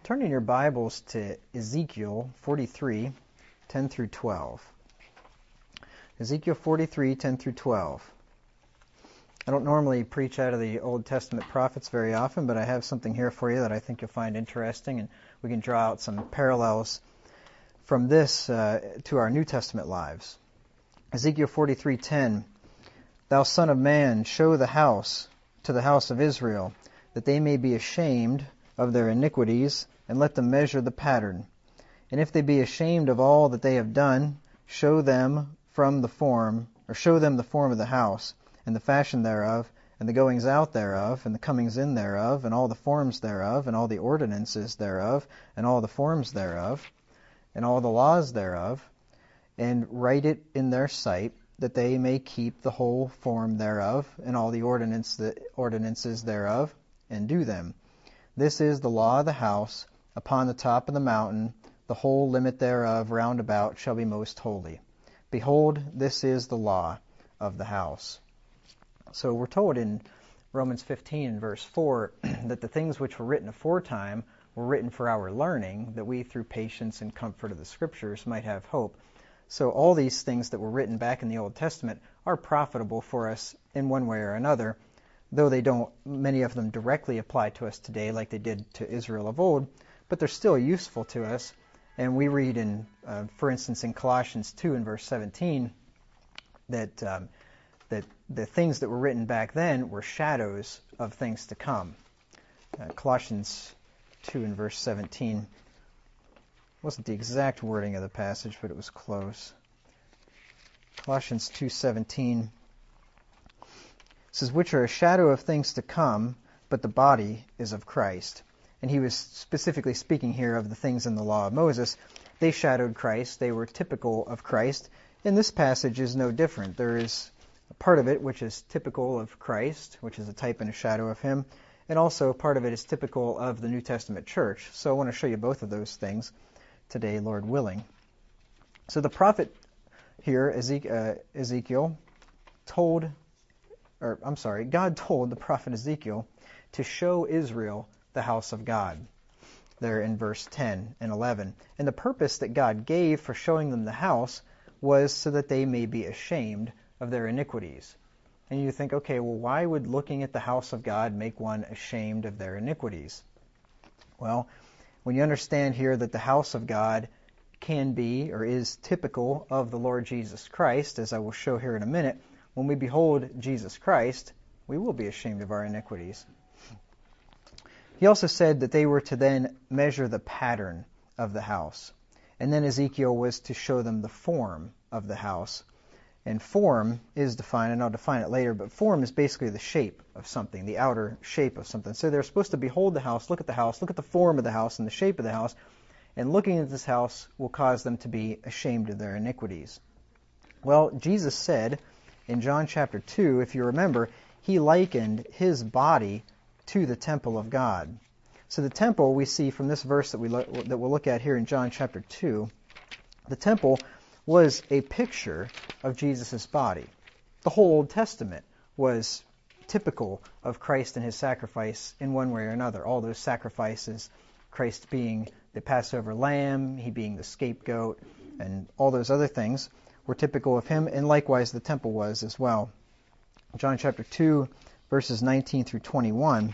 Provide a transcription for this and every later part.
Turn in your Bibles to Ezekiel 43, 10 through 12. Ezekiel 43, 10 through 12. I don't normally preach out of the Old Testament prophets very often, but I have something here for you that I think you'll find interesting, and we can draw out some parallels from this to our New Testament lives. Ezekiel 43:10, Thou son of man, show the house to the house of Israel, that they may be ashamed of their iniquities, and let them measure the pattern. And if they be ashamed of all that they have done, show them the form of the house, and the fashion thereof, and the goings out thereof, and the comings in thereof, and all the forms thereof, and all the ordinances thereof, and all the forms thereof, and all the laws thereof, and write it in their sight, that they may keep the whole form thereof, and all the ordinances thereof, and do them. This is the law of the house. Upon the top of the mountain, the whole limit thereof round about shall be most holy. Behold, this is the law of the house. So we're told in Romans 15, verse 4, that the things which were written aforetime were written for our learning, that we through patience and comfort of the Scriptures might have hope. So all these things that were written back in the Old Testament are profitable for us in one way or another, though they don't, many of them directly apply to us today like they did to Israel of old, but they're still useful to us. And we read in, for instance, in Colossians 2 and verse 17, that the things that were written back then were shadows of things to come. Colossians 2 and verse 17 wasn't the exact wording of the passage, but it was close. Colossians 2:17 says, which are a shadow of things to come, but the body is of Christ. And he was specifically speaking here of the things in the law of Moses. They shadowed Christ. They were typical of Christ. And this passage is no different. There is a part of it which is typical of Christ, which is a type and a shadow of him. And also part of it is typical of the New Testament church. So I want to show you both of those things today, Lord willing. So the prophet here, Ezekiel, God told the prophet Ezekiel to show Israel the house of God, there in verse 10 and 11. And the purpose that God gave for showing them the house was so that they may be ashamed of their iniquities. And you think, okay, well, why would looking at the house of God make one ashamed of their iniquities? Well, when you understand here that the house of God can be or is typical of the Lord Jesus Christ, as I will show here in a minute, when we behold Jesus Christ, we will be ashamed of our iniquities. He also said that they were to then measure the pattern of the house. And then Ezekiel was to show them the form of the house. And form is defined, and I'll define it later, but form is basically the shape of something, the outer shape of something. So they're supposed to behold the house, look at the form of the house and the shape of the house, and looking at this house will cause them to be ashamed of their iniquities. Well, Jesus said in John chapter 2, if you remember, he likened his body to the temple of God. So the temple, we see from this verse that we'll look at here in John chapter 2, the temple was a picture of Jesus' body. The whole Old Testament was typical of Christ and his sacrifice in one way or another. All those sacrifices, Christ being the Passover lamb, he being the scapegoat, and all those other things were typical of him, and likewise the temple was as well. John chapter 2, verses 19 through 21, it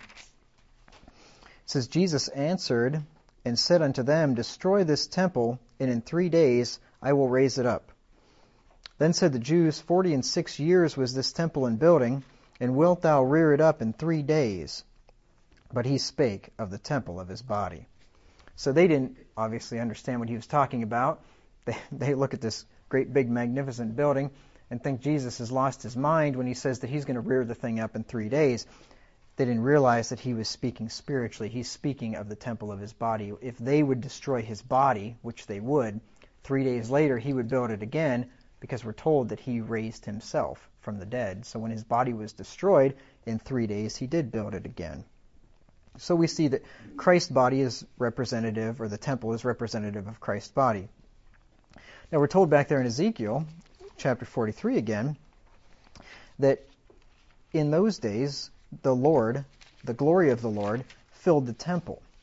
says, Jesus answered and said unto them, Destroy this temple, and in 3 days I will raise it up. Then said the Jews, 46 years was this temple in building, and wilt thou rear it up in 3 days? But he spake of the temple of his body. So they didn't obviously understand what he was talking about. They look at this great big magnificent building and think Jesus has lost his mind when he says that he's going to rear the thing up in 3 days. They didn't realize that he was speaking spiritually. He's speaking of the temple of his body. If they would destroy his body, which they would, 3 days later he would build it again, because we're told that he raised himself from the dead. So when his body was destroyed, in 3 days he did build it again. So we see that Christ's body is representative, or the temple is representative of Christ's body. Now we're told back there in Ezekiel, chapter 43 again, that in those days the glory of the Lord filled the temple.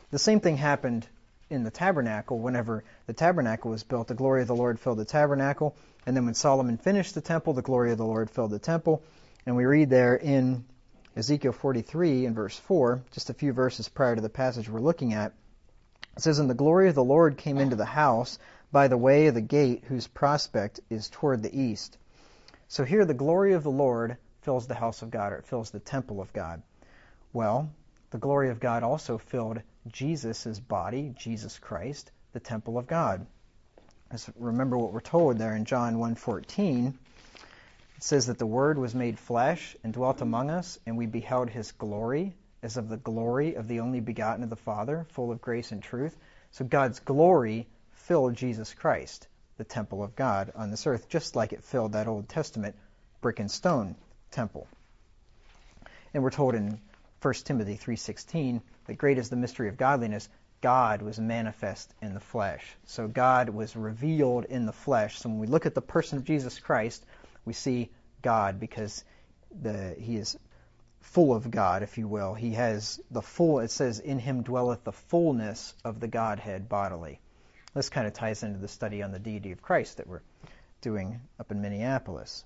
The same thing happened in the tabernacle. Whenever the tabernacle was built, the glory of the Lord filled the tabernacle. And then when Solomon finished the temple, the glory of the Lord filled the temple. And we read there in Ezekiel 43 in verse 4, just a few verses prior to the passage we're looking at, it says, "And the glory of the Lord came into the house by the way of the gate whose prospect is toward the east." So here the glory of the Lord fills the house of God, or it fills the temple of God. Well, the glory of God also filled Jesus' body, Jesus Christ, the temple of God. Remember what we're told there in John 1:14. It says that the Word was made flesh and dwelt among us, and we beheld His glory, as of the glory of the only begotten of the Father, full of grace and truth. So God's glory filled Jesus Christ, the temple of God on this earth, just like it filled that Old Testament brick and stone temple. And we're told in 1 Timothy 3:16 that great is the mystery of godliness. God was manifest in the flesh. So God was revealed in the flesh. So when we look at the person of Jesus Christ, we see God because He is full of God, if you will. He has the full, it says, in Him dwelleth the fullness of the Godhead bodily. This kind of ties into the study on the deity of Christ that we're doing up in Minneapolis.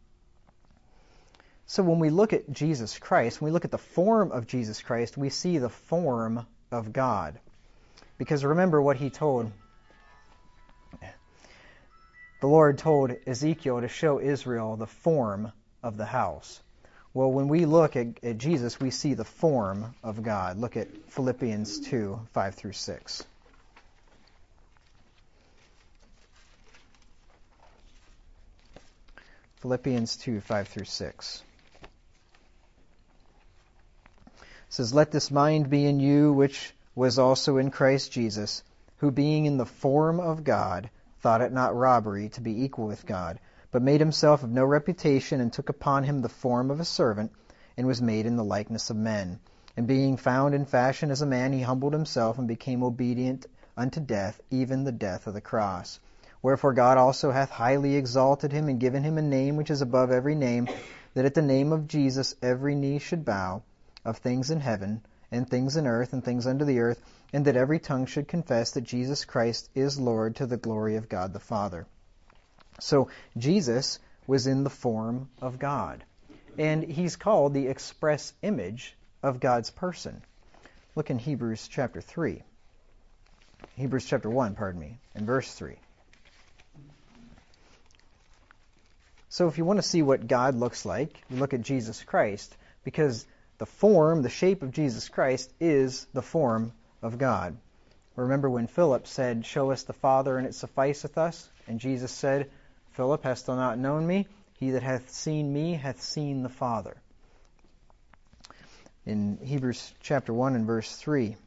So when we look at Jesus Christ, when we look at the form of Jesus Christ, we see the form of God. Because remember what He told. The Lord told Ezekiel to show Israel the form of the house. Well, when we look at Jesus, we see the form of God. Look at Philippians 2, 5 through 6. Philippians 2, 5 through 6. It says, "Let this mind be in you, which was also in Christ Jesus, who being in the form of God, thought it not robbery to be equal with God, but made himself of no reputation, and took upon him the form of a servant, and was made in the likeness of men. And being found in fashion as a man, he humbled himself, and became obedient unto death, even the death of the cross. Wherefore God also hath highly exalted him, and given him a name which is above every name, that at the name of Jesus every knee should bow, of things in heaven, and things in earth, and things under the earth, and that every tongue should confess that Jesus Christ is Lord, to the glory of God the Father." So Jesus was in the form of God. And He's called the express image of God's person. Look in Hebrews chapter 3. Hebrews chapter 1, and verse 3. So if you want to see what God looks like, you look at Jesus Christ, because the form, the shape of Jesus Christ is the form of God. Remember when Philip said, "Show us the Father, and it sufficeth us?" And Jesus said, "Philip, hast thou not known me? He that hath seen me hath seen the Father." In Hebrews chapter 1 and verse 3, it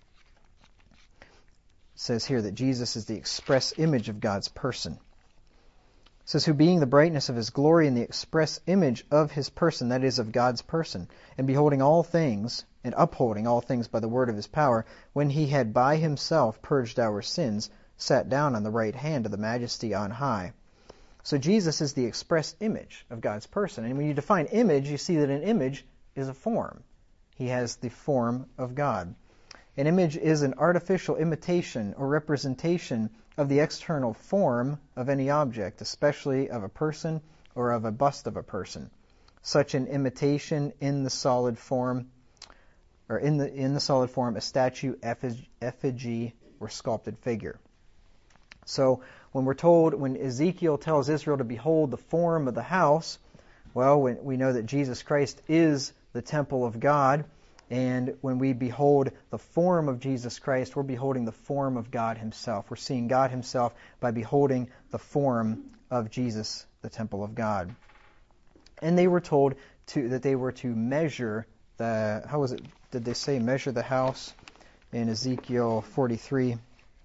says here that Jesus is the express image of God's person. It says, "Who being the brightness of His glory and the express image of His person," that is, of God's person, "and beholding all things, and upholding all things by the word of His power, when He had by Himself purged our sins, sat down on the right hand of the Majesty on high." So Jesus is the express image of God's person. And when you define image, you see that an image is a form. He has the form of God. An image is an artificial imitation or representation of the external form of any object, especially of a person or of a bust of a person. Such an imitation in the solid form, or in the solid form, a statue, effigy, or sculpted figure. So when we're told, when Ezekiel tells Israel to behold the form of the house, well, we know that Jesus Christ is the temple of God. And when we behold the form of Jesus Christ, we're beholding the form of God Himself. We're seeing God Himself by beholding the form of Jesus, the temple of God. And they were told that they were to measure the, how was it, did they say measure the house in Ezekiel 43? I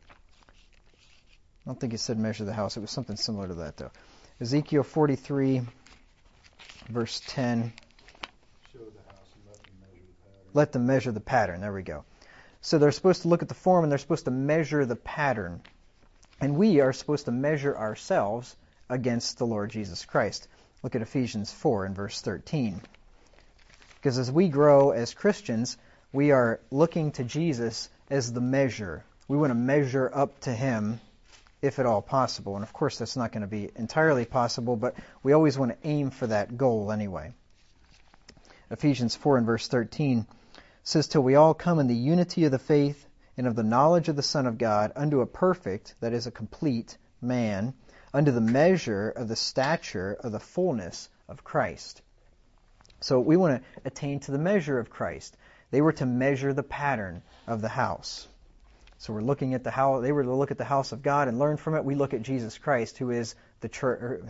don't think it said measure the house. It was something similar to that, though. Ezekiel 43, verse 10. Let them measure the pattern. There we go. So they're supposed to look at the form, and they're supposed to measure the pattern. And we are supposed to measure ourselves against the Lord Jesus Christ. Look at Ephesians 4 and verse 13. Because as we grow as Christians, we are looking to Jesus as the measure. We want to measure up to Him, if at all possible. And of course, that's not going to be entirely possible, but we always want to aim for that goal anyway. Ephesians 4 and verse 13 says, "Till we all come in the unity of the faith and of the knowledge of the Son of God, unto a perfect," that is a complete, man, "unto the measure of the stature of the fullness of Christ." So we want to attain to the measure of Christ. They were to measure the pattern of the house. So we're looking at the house. They were to look at the house of God and learn from it. We look at Jesus Christ, who is the church,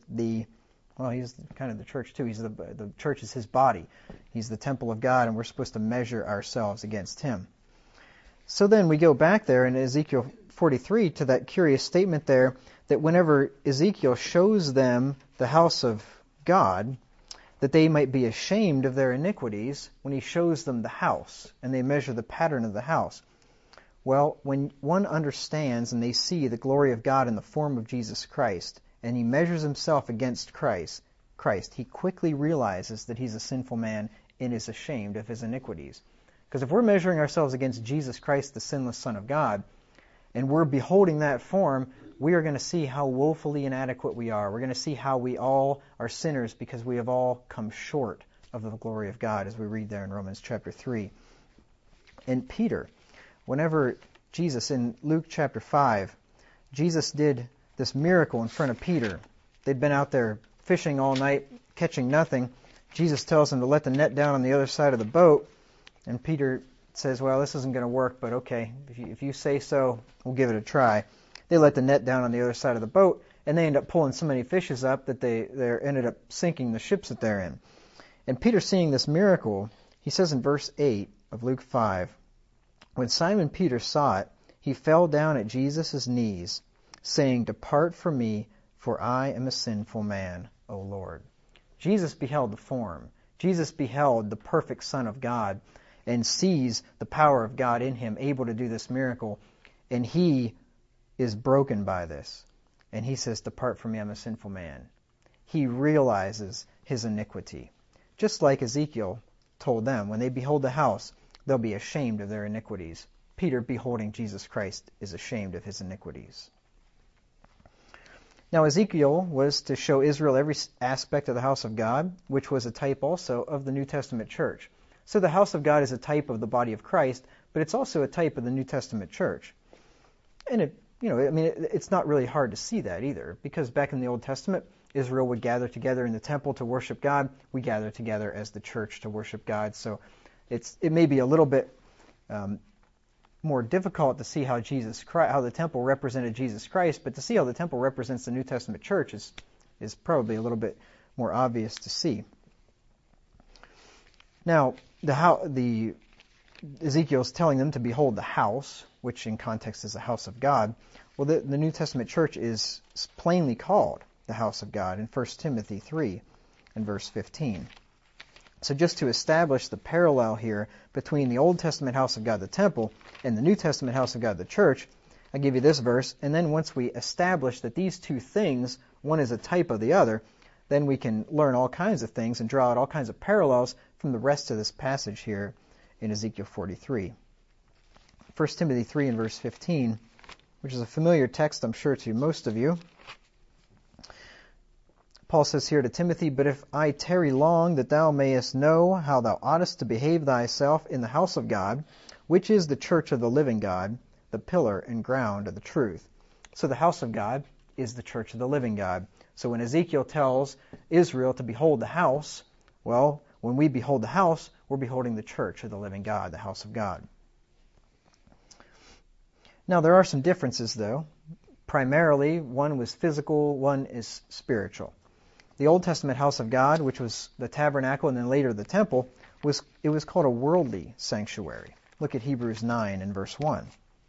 he's kind of the church too. The church is His body. He's the temple of God, and we're supposed to measure ourselves against Him. So then we go back there in Ezekiel 43 to that curious statement there that whenever Ezekiel shows them the house of God, that they might be ashamed of their iniquities when he shows them the house and they measure the pattern of the house. Well, when one understands and they see the glory of God in the form of Jesus Christ, and he measures himself against Christ, he quickly realizes that he's a sinful man and is ashamed of his iniquities. Because if we're measuring ourselves against Jesus Christ, the sinless Son of God, and we're beholding that form, we are going to see how woefully inadequate we are. We're going to see how we all are sinners because we have all come short of the glory of God, as we read there in Romans chapter 3. And Peter, whenever Jesus, in Luke chapter 5, Jesus did this miracle in front of Peter. They'd been out there fishing all night, catching nothing. Jesus tells them to let the net down on the other side of the boat, and Peter says, well, this isn't going to work, but okay, if you say so, we'll give it a try. They let the net down on the other side of the boat, and they end up pulling so many fishes up that they ended up sinking the ships that they're in. And Peter, seeing this miracle, he says in verse 8 of Luke 5, "When Simon Peter saw it, he fell down at Jesus' knees, saying, 'Depart from me, for I am a sinful man, O Lord.'" Jesus beheld the form. Jesus beheld the perfect Son of God and sees the power of God in him, able to do this miracle. And he is broken by this. And he says, "Depart from me, I'm a sinful man." He realizes his iniquity. Just like Ezekiel told them, when they behold the house, they'll be ashamed of their iniquities. Peter, beholding Jesus Christ, is ashamed of his iniquities. Now, Ezekiel was to show Israel every aspect of the house of God, which was a type also of the New Testament church. So the house of God is a type of the body of Christ, but it's also a type of the New Testament church. And it's not really hard to see that either, because back in the Old Testament, Israel would gather together in the temple to worship God. We gather together as the church to worship God. So it may be a little bit more difficult to see how the temple represented Jesus Christ, but to see how the temple represents the New Testament church is probably a little bit more obvious to see. Now, the Ezekiel's telling them to behold the house, which in context is the house of God. Well, the New Testament church is plainly called the house of God in 1 Timothy 3 and verse 15. So just to establish the parallel here between the Old Testament house of God, the temple, and the New Testament house of God, the church, I give you this verse, and then once we establish that these two things, one is a type of the other, then we can learn all kinds of things and draw out all kinds of parallels from the rest of this passage here in Ezekiel 43. 1 Timothy 3 and verse 15, which is a familiar text, I'm sure, to most of you. Paul says here to Timothy, "But if I tarry long, that thou mayest know how thou oughtest to behave thyself in the house of God, which is the church of the living God, the pillar and ground of the truth." So the house of God is the church of the living God. So when Ezekiel tells Israel to behold the house, well, when we behold the house, we're beholding the church of the living God, the house of God. Now there are some differences, though. Primarily, one was physical, one is spiritual. The Old Testament house of God, which was the tabernacle and then later the temple, was called a worldly sanctuary. Look at Hebrews 9 and verse 1.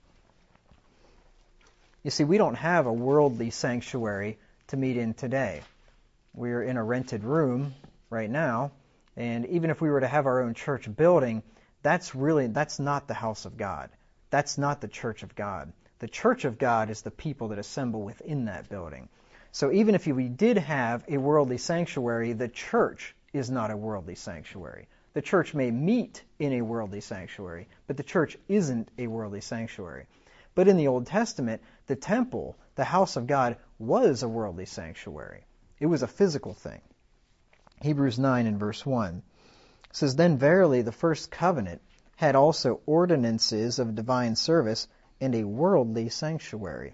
You see, we don't have a worldly sanctuary to meet in today. We're in a rented room right now, and even if we were to have our own church building, that's not the house of God. That's not the church of God. The church of God is the people that assemble within that building. So even if we did have a worldly sanctuary, the church is not a worldly sanctuary. The church may meet in a worldly sanctuary, but the church isn't a worldly sanctuary. But in the Old Testament, the temple, the house of God, was a worldly sanctuary. It was a physical thing. Hebrews 9 and verse 1 says, "Then verily the first covenant had also ordinances of divine service and a worldly sanctuary."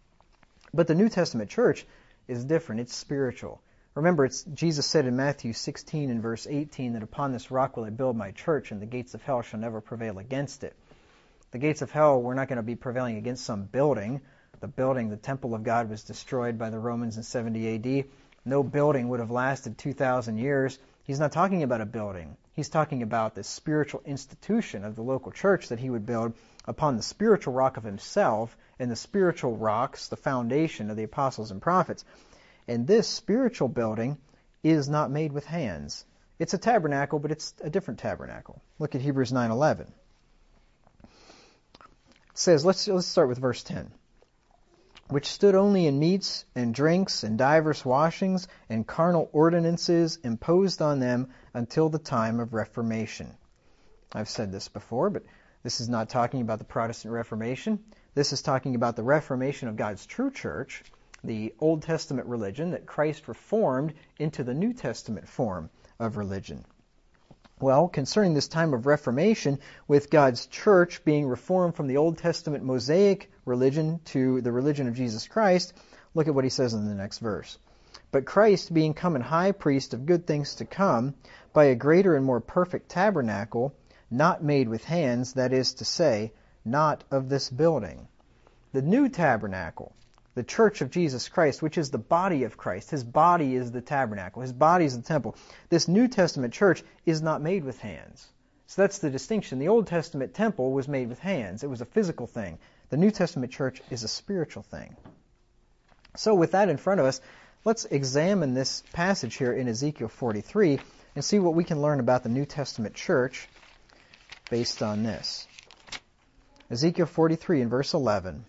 But the New Testament church is different. It's spiritual. Remember, Jesus said in Matthew 16 and verse 18 that upon this rock will I build my church, and the gates of hell shall never prevail against it. The gates of hell, we're not going to be prevailing against some building. The temple of God, was destroyed by the Romans in 70 A.D. No building would have lasted 2,000 years. He's not talking about a building. He's talking about the spiritual institution of the local church that he would build upon the spiritual rock of himself and the spiritual rocks, the foundation of the apostles and prophets. And this spiritual building is not made with hands. It's a tabernacle, but it's a different tabernacle. Look at Hebrews 9:11. It says, let's start with verse 10. "Which stood only in meats and drinks and divers washings and carnal ordinances imposed on them until the time of Reformation." I've said this before, but this is not talking about the Protestant Reformation. This is talking about the Reformation of God's true church, the Old Testament religion that Christ reformed into the New Testament form of religion. Well, concerning this time of Reformation, with God's church being reformed from the Old Testament Mosaic religion to the religion of Jesus Christ, look at what he says in the next verse. "But Christ, being come an high priest of good things to come, by a greater and more perfect tabernacle, not made with hands, that is to say, not of this building." The new tabernacle, the church of Jesus Christ, which is the body of Christ. His body is the tabernacle. His body is the temple. This New Testament church is not made with hands. So that's the distinction. The Old Testament temple was made with hands. It was a physical thing. The New Testament church is a spiritual thing. So with that in front of us, let's examine this passage here in Ezekiel 43 and see what we can learn about the New Testament church based on this. Ezekiel 43 and verse 11.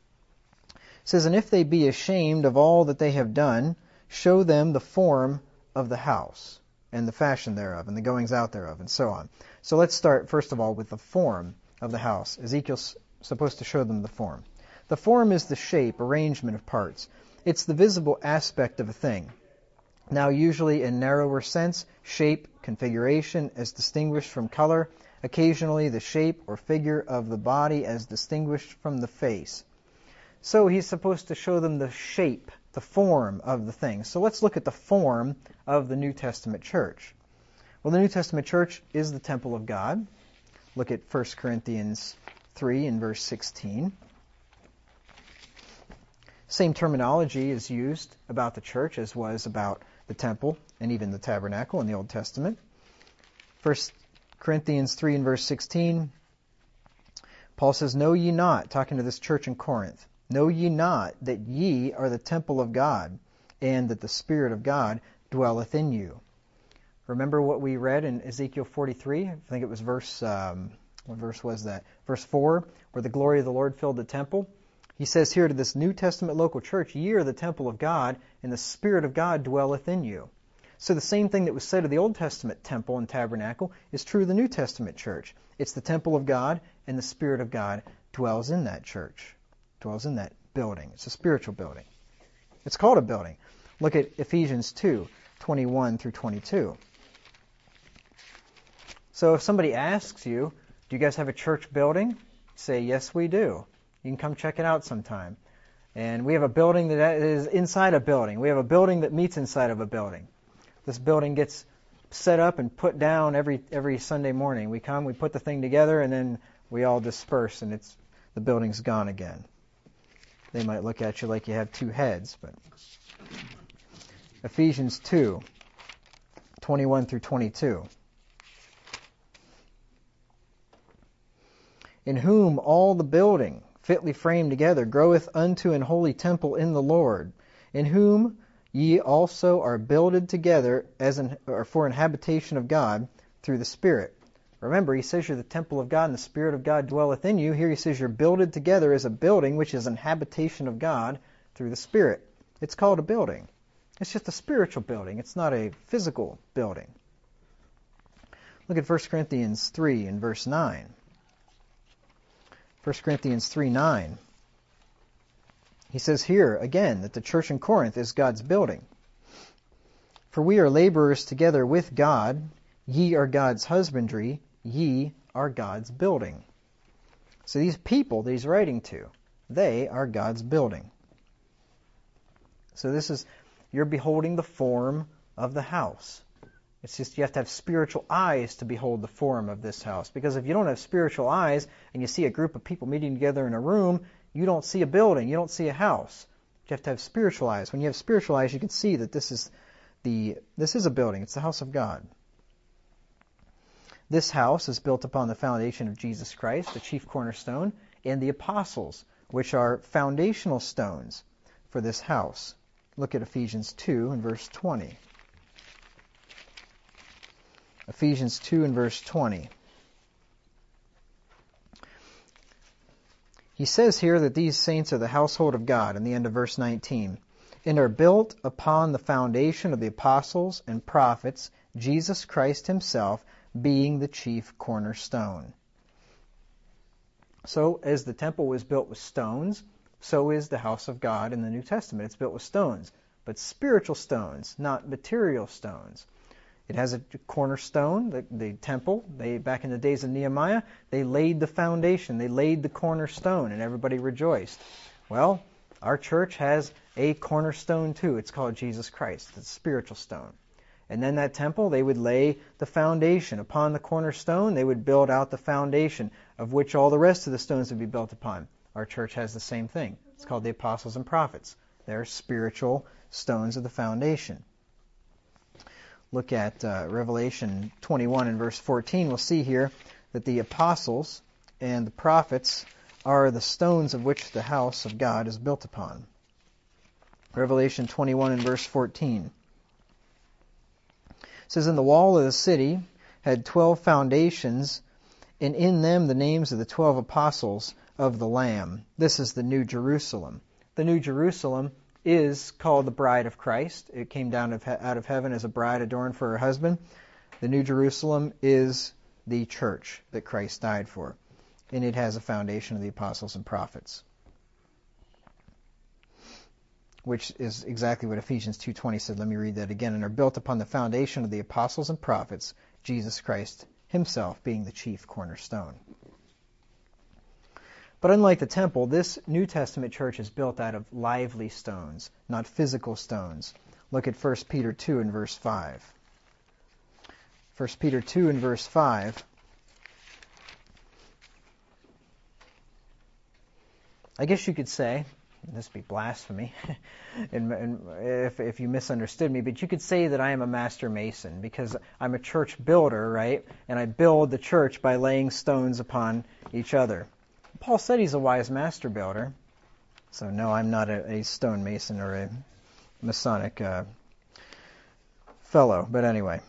Says, "And if they be ashamed of all that they have done, show them the form of the house, and the fashion thereof, and the goings out thereof," and so on. So let's start, first of all, with the form of the house. Ezekiel's supposed to show them the form. The form is the shape, arrangement of parts. It's the visible aspect of a thing. Now, usually in narrower sense, shape, configuration, as distinguished from color, occasionally the shape or figure of the body as distinguished from the face. So he's supposed to show them the shape, the form of the thing. So let's look at the form of the New Testament church. Well, the New Testament church is the temple of God. Look at 1 Corinthians 3 and verse 16. Same terminology is used about the church as was about the temple and even the tabernacle in the Old Testament. 1 Corinthians 3 and verse 16, Paul says, "Know ye not," talking to this church in Corinth, "know ye not that ye are the temple of God, and that the Spirit of God dwelleth in you?" Remember what we read in Ezekiel 43? I think it was what verse was that? Verse 4, where the glory of the Lord filled the temple. He says here to this New Testament local church, "Ye are the temple of God, and the Spirit of God dwelleth in you." So the same thing that was said of the Old Testament temple and tabernacle is true of the New Testament church. It's the temple of God, and the Spirit of God dwells in that church, dwells in that building. It's a spiritual building. It's called a building. Look at Ephesians 2:21 through 22. So if somebody asks you, "Do you guys have a church building?" Say, "Yes, we do. You can come check it out sometime." And we have a building that is inside a building. We have a building that meets inside of a building. This building gets set up and put down every Sunday morning. We come, we put the thing together, and then we all disperse, and the building's gone again. They might look at you like you have two heads, but Ephesians 2:21 through 22. "In whom all the building, fitly framed together, groweth unto an holy temple in the Lord, in whom ye also are builded together for an habitation of God through the Spirit." Remember, he says you're the temple of God and the Spirit of God dwelleth in you. Here he says you're builded together as a building, which is an habitation of God through the Spirit. It's called a building. It's just a spiritual building. It's not a physical building. Look at 1 Corinthians 3 and verse 9. 1 Corinthians 3:9. He says here, again, that the church in Corinth is God's building. For we are laborers together with God. Ye are God's husbandry. Ye are God's building. So these people that he's writing to, they are God's building. So this is, you're beholding the form of the house. It's just you have to have spiritual eyes to behold the form of this house. Because if you don't have spiritual eyes and you see a group of people meeting together in a room, you don't see a building, you don't see a house. You have to have spiritual eyes. When you have spiritual eyes, you can see that this is a building. It's the house of God. This house is built upon the foundation of Jesus Christ, the chief cornerstone, and the apostles, which are foundational stones for this house. Look at Ephesians 2 and verse 20. Ephesians 2 and verse 20. He says here that these saints are the household of God in the end of verse 19, and are built upon the foundation of the apostles and prophets, Jesus Christ himself being the chief cornerstone. So as the temple was built with stones, so is the house of God in the New Testament. It's built with stones, but spiritual stones, not material stones. It has a cornerstone, the temple. Back in the days of Nehemiah, they laid the foundation, they laid the cornerstone, and everybody rejoiced. Well, our church has a cornerstone too. It's called Jesus Christ. It's a spiritual stone. And then that temple, they would lay the foundation. Upon the cornerstone, they would build out the foundation, of which all the rest of the stones would be built upon. Our church has the same thing. It's called the apostles and prophets. They're spiritual stones of the foundation. Look at Revelation 21 and verse 14. We'll see here that the apostles and the prophets are the stones of which the house of God is built upon. Revelation 21 and verse 14. It says, "And the wall of the city had 12 foundations, and in them the names of the 12 apostles of the Lamb." This is the New Jerusalem. The New Jerusalem is called the bride of Christ. It came down out of heaven as a bride adorned for her husband. The New Jerusalem is the church that Christ died for, and it has a foundation of the apostles and prophets, which is exactly what Ephesians 2:20 said. Let me read that again. "And are built upon the foundation of the apostles and prophets, Jesus Christ himself being the chief cornerstone." But unlike the temple, this New Testament church is built out of lively stones, not physical stones. Look at 1 Peter 2 and verse 5. 1 Peter 2 and verse 5. I guess you could say, this would be blasphemy if you misunderstood me, but you could say that I am a master mason because I'm a church builder, right? And I build the church by laying stones upon each other. Paul said he's a wise master builder. So no, I'm not a stone mason or a Masonic fellow. But anyway,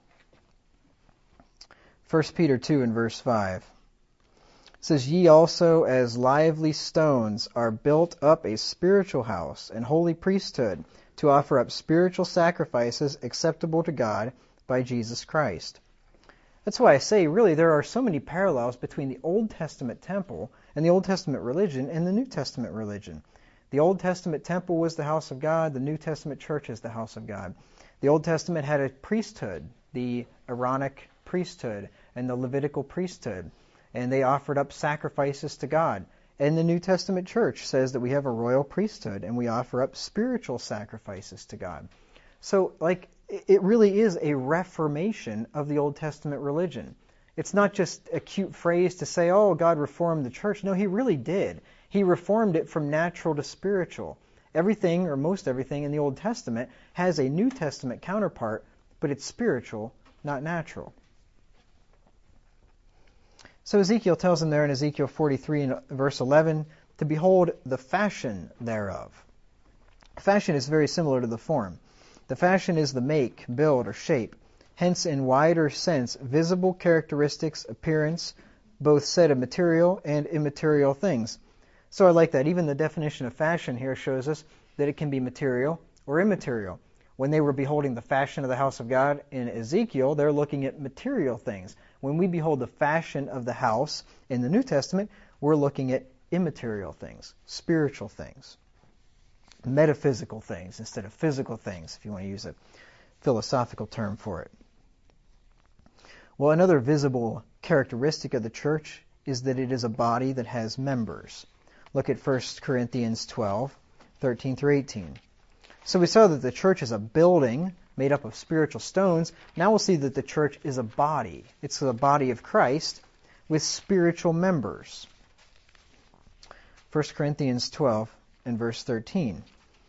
1 Peter 2 and verse 5 says, "Ye also as lively stones are built up a spiritual house and holy priesthood to offer up spiritual sacrifices acceptable to God by Jesus Christ." That's why I say, really, there are so many parallels between the Old Testament temple and the Old Testament religion and the New Testament religion. The Old Testament temple was the house of God. The New Testament church is the house of God. The Old Testament had a priesthood, the Aaronic priesthood and the Levitical priesthood, and they offered up sacrifices to God. And the New Testament church says that we have a royal priesthood and we offer up spiritual sacrifices to God. So, it really is a reformation of the Old Testament religion. It's not just a cute phrase to say, oh, God reformed the church. No, he really did. He reformed it from natural to spiritual. Everything, or most everything, in the Old Testament has a New Testament counterpart, but it's spiritual, not natural. So Ezekiel tells them there in Ezekiel 43 and verse 11 to behold the fashion thereof. Fashion is very similar to the form. The fashion is the make, build, or shape. Hence, in wider sense, visible characteristics, appearance, both said of material and immaterial things. So I like that. Even the definition of fashion here shows us that it can be material or immaterial. When they were beholding the fashion of the house of God in Ezekiel, they're looking at material things. When we behold the fashion of the house in the New Testament, we're looking at immaterial things, spiritual things, metaphysical things instead of physical things, if you want to use a philosophical term for it. Well, another visible characteristic of the church is that it is a body that has members. Look at 1 Corinthians 12, 13 through 18. So we saw that the church is a building made up of spiritual stones. Now we'll see that the church is a body. It's the body of Christ with spiritual members. 1 Corinthians 12 and verse 13.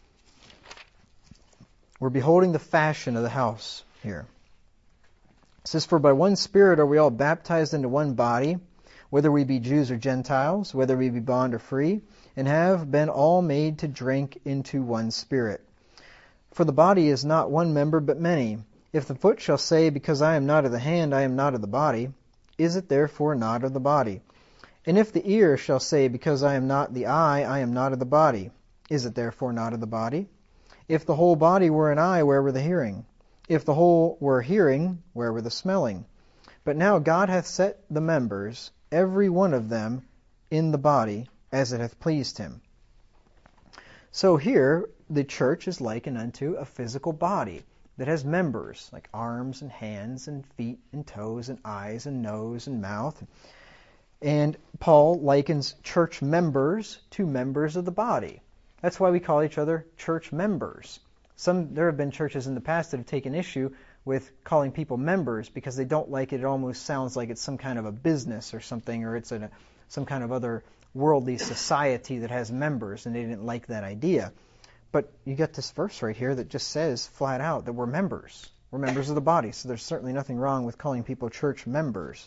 We're beholding the fashion of the house here. It says, "For by one Spirit are we all baptized into one body, whether we be Jews or Gentiles, whether we be bond or free, and have been all made to drink into one Spirit. For the body is not one member, but many. If the foot shall say, Because I am not of the hand, I am not of the body, is it therefore not of the body? And if the ear shall say, Because I am not the eye, I am not of the body, is it therefore not of the body? If the whole body were an eye, where were the hearing? If the whole were hearing, where were the smelling? But now God hath set the members, every one of them, in the body, as it hath pleased him." So here, the church is likened unto a physical body that has members, like arms and hands and feet and toes and eyes and nose and mouth. And Paul likens church members to members of the body. That's why we call each other church members. There have been churches in the past that have taken issue with calling people members because they don't like it. It almost sounds like it's some kind of a business or something, or it's some kind of other worldly society that has members, and they didn't like that idea. But you get this verse right here that just says flat out that we're members. We're members of the body, so there's certainly nothing wrong with calling people church members.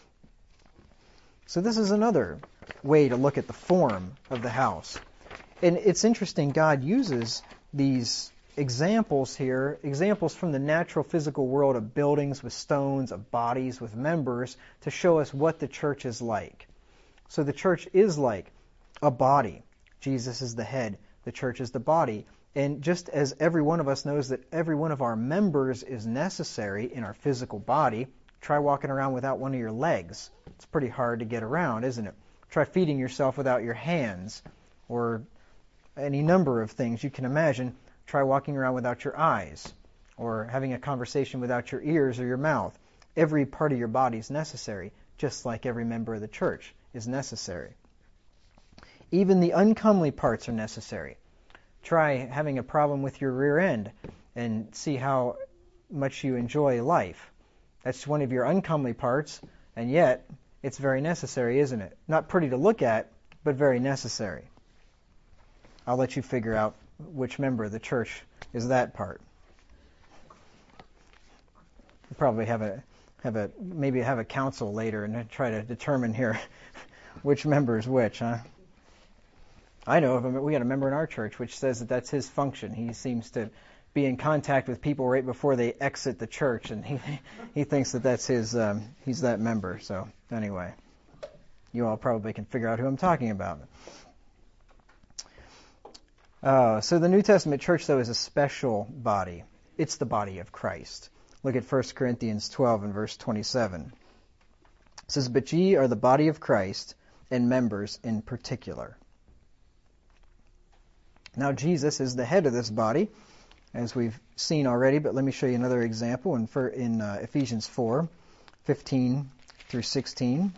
So this is another way to look at the form of the house. And it's interesting, God uses these examples here, examples from the natural physical world of buildings with stones, of bodies with members, to show us what the church is like. So the church is like a body. Jesus is the head. The church is the body. And just as every one of us knows that every one of our members is necessary in our physical body, try walking around without one of your legs. It's pretty hard to get around, isn't it? Try feeding yourself without your hands, or any number of things you can imagine. Try walking around without your eyes, or having a conversation without your ears or your mouth. Every part of your body is necessary, just like every member of the church is necessary. Even the uncomely parts are necessary. Try having a problem with your rear end and see how much you enjoy life. That's one of your uncomely parts, and yet it's very necessary, isn't it? Not pretty to look at, but very necessary. I'll let you figure out which member of the church is that part. We'll probably have a council later and try to determine here which member is which, huh? I know we got a member in our church which says that that's his function. He seems to be in contact with people right before they exit the church, and he thinks that that's his. He's that member. So anyway, you all probably can figure out who I'm talking about. So the New Testament church, though, is a special body. It's the body of Christ. Look at 1 Corinthians 12 and verse 27. It says, "But ye are the body of Christ, and members in particular." Now Jesus is the head of this body, as we've seen already, but let me show you another example in Ephesians 4, 15 through 16.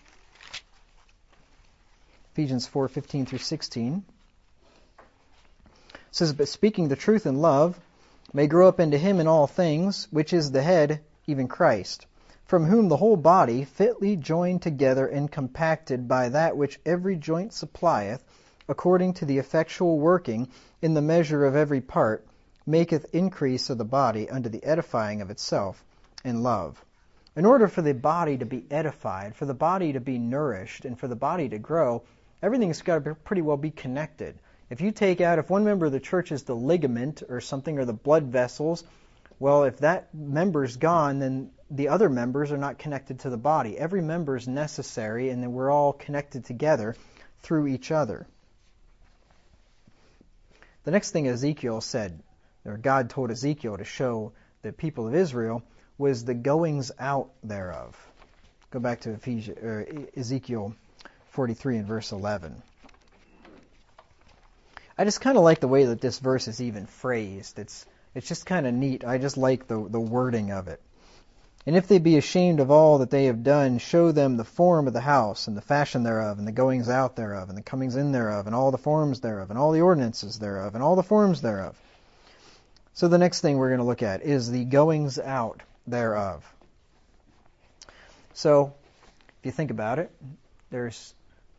Ephesians 4, 15 through 16. It says, "But speaking the truth in love, may grow up into him in all things, which is the head, even Christ, from whom the whole body, fitly joined together and compacted by that which every joint supplieth, according to the effectual working in the measure of every part, maketh increase of the body unto the edifying of itself in love." In order for the body to be edified, for the body to be nourished, and for the body to grow, everything's got to pretty well be connected. If one member of the church is the ligament or something, or the blood vessels, well, if that member's gone, then the other members are not connected to the body. Every member is necessary, and then we're all connected together through each other. The next thing Ezekiel said or God told Ezekiel to show the people of Israel, was the goings out thereof. Go back to Ezekiel 43 and verse 11. I just kind of like the way that this verse is even phrased. It's just kind of neat. I just like the wording of it. And if they be ashamed of all that they have done, show them the form of the house, and the fashion thereof, and the goings out thereof, and the comings in thereof, and all the forms thereof, and all the ordinances thereof, and all the forms thereof. So the next thing we're going to look at is the goings out thereof. So, if you think about it, there is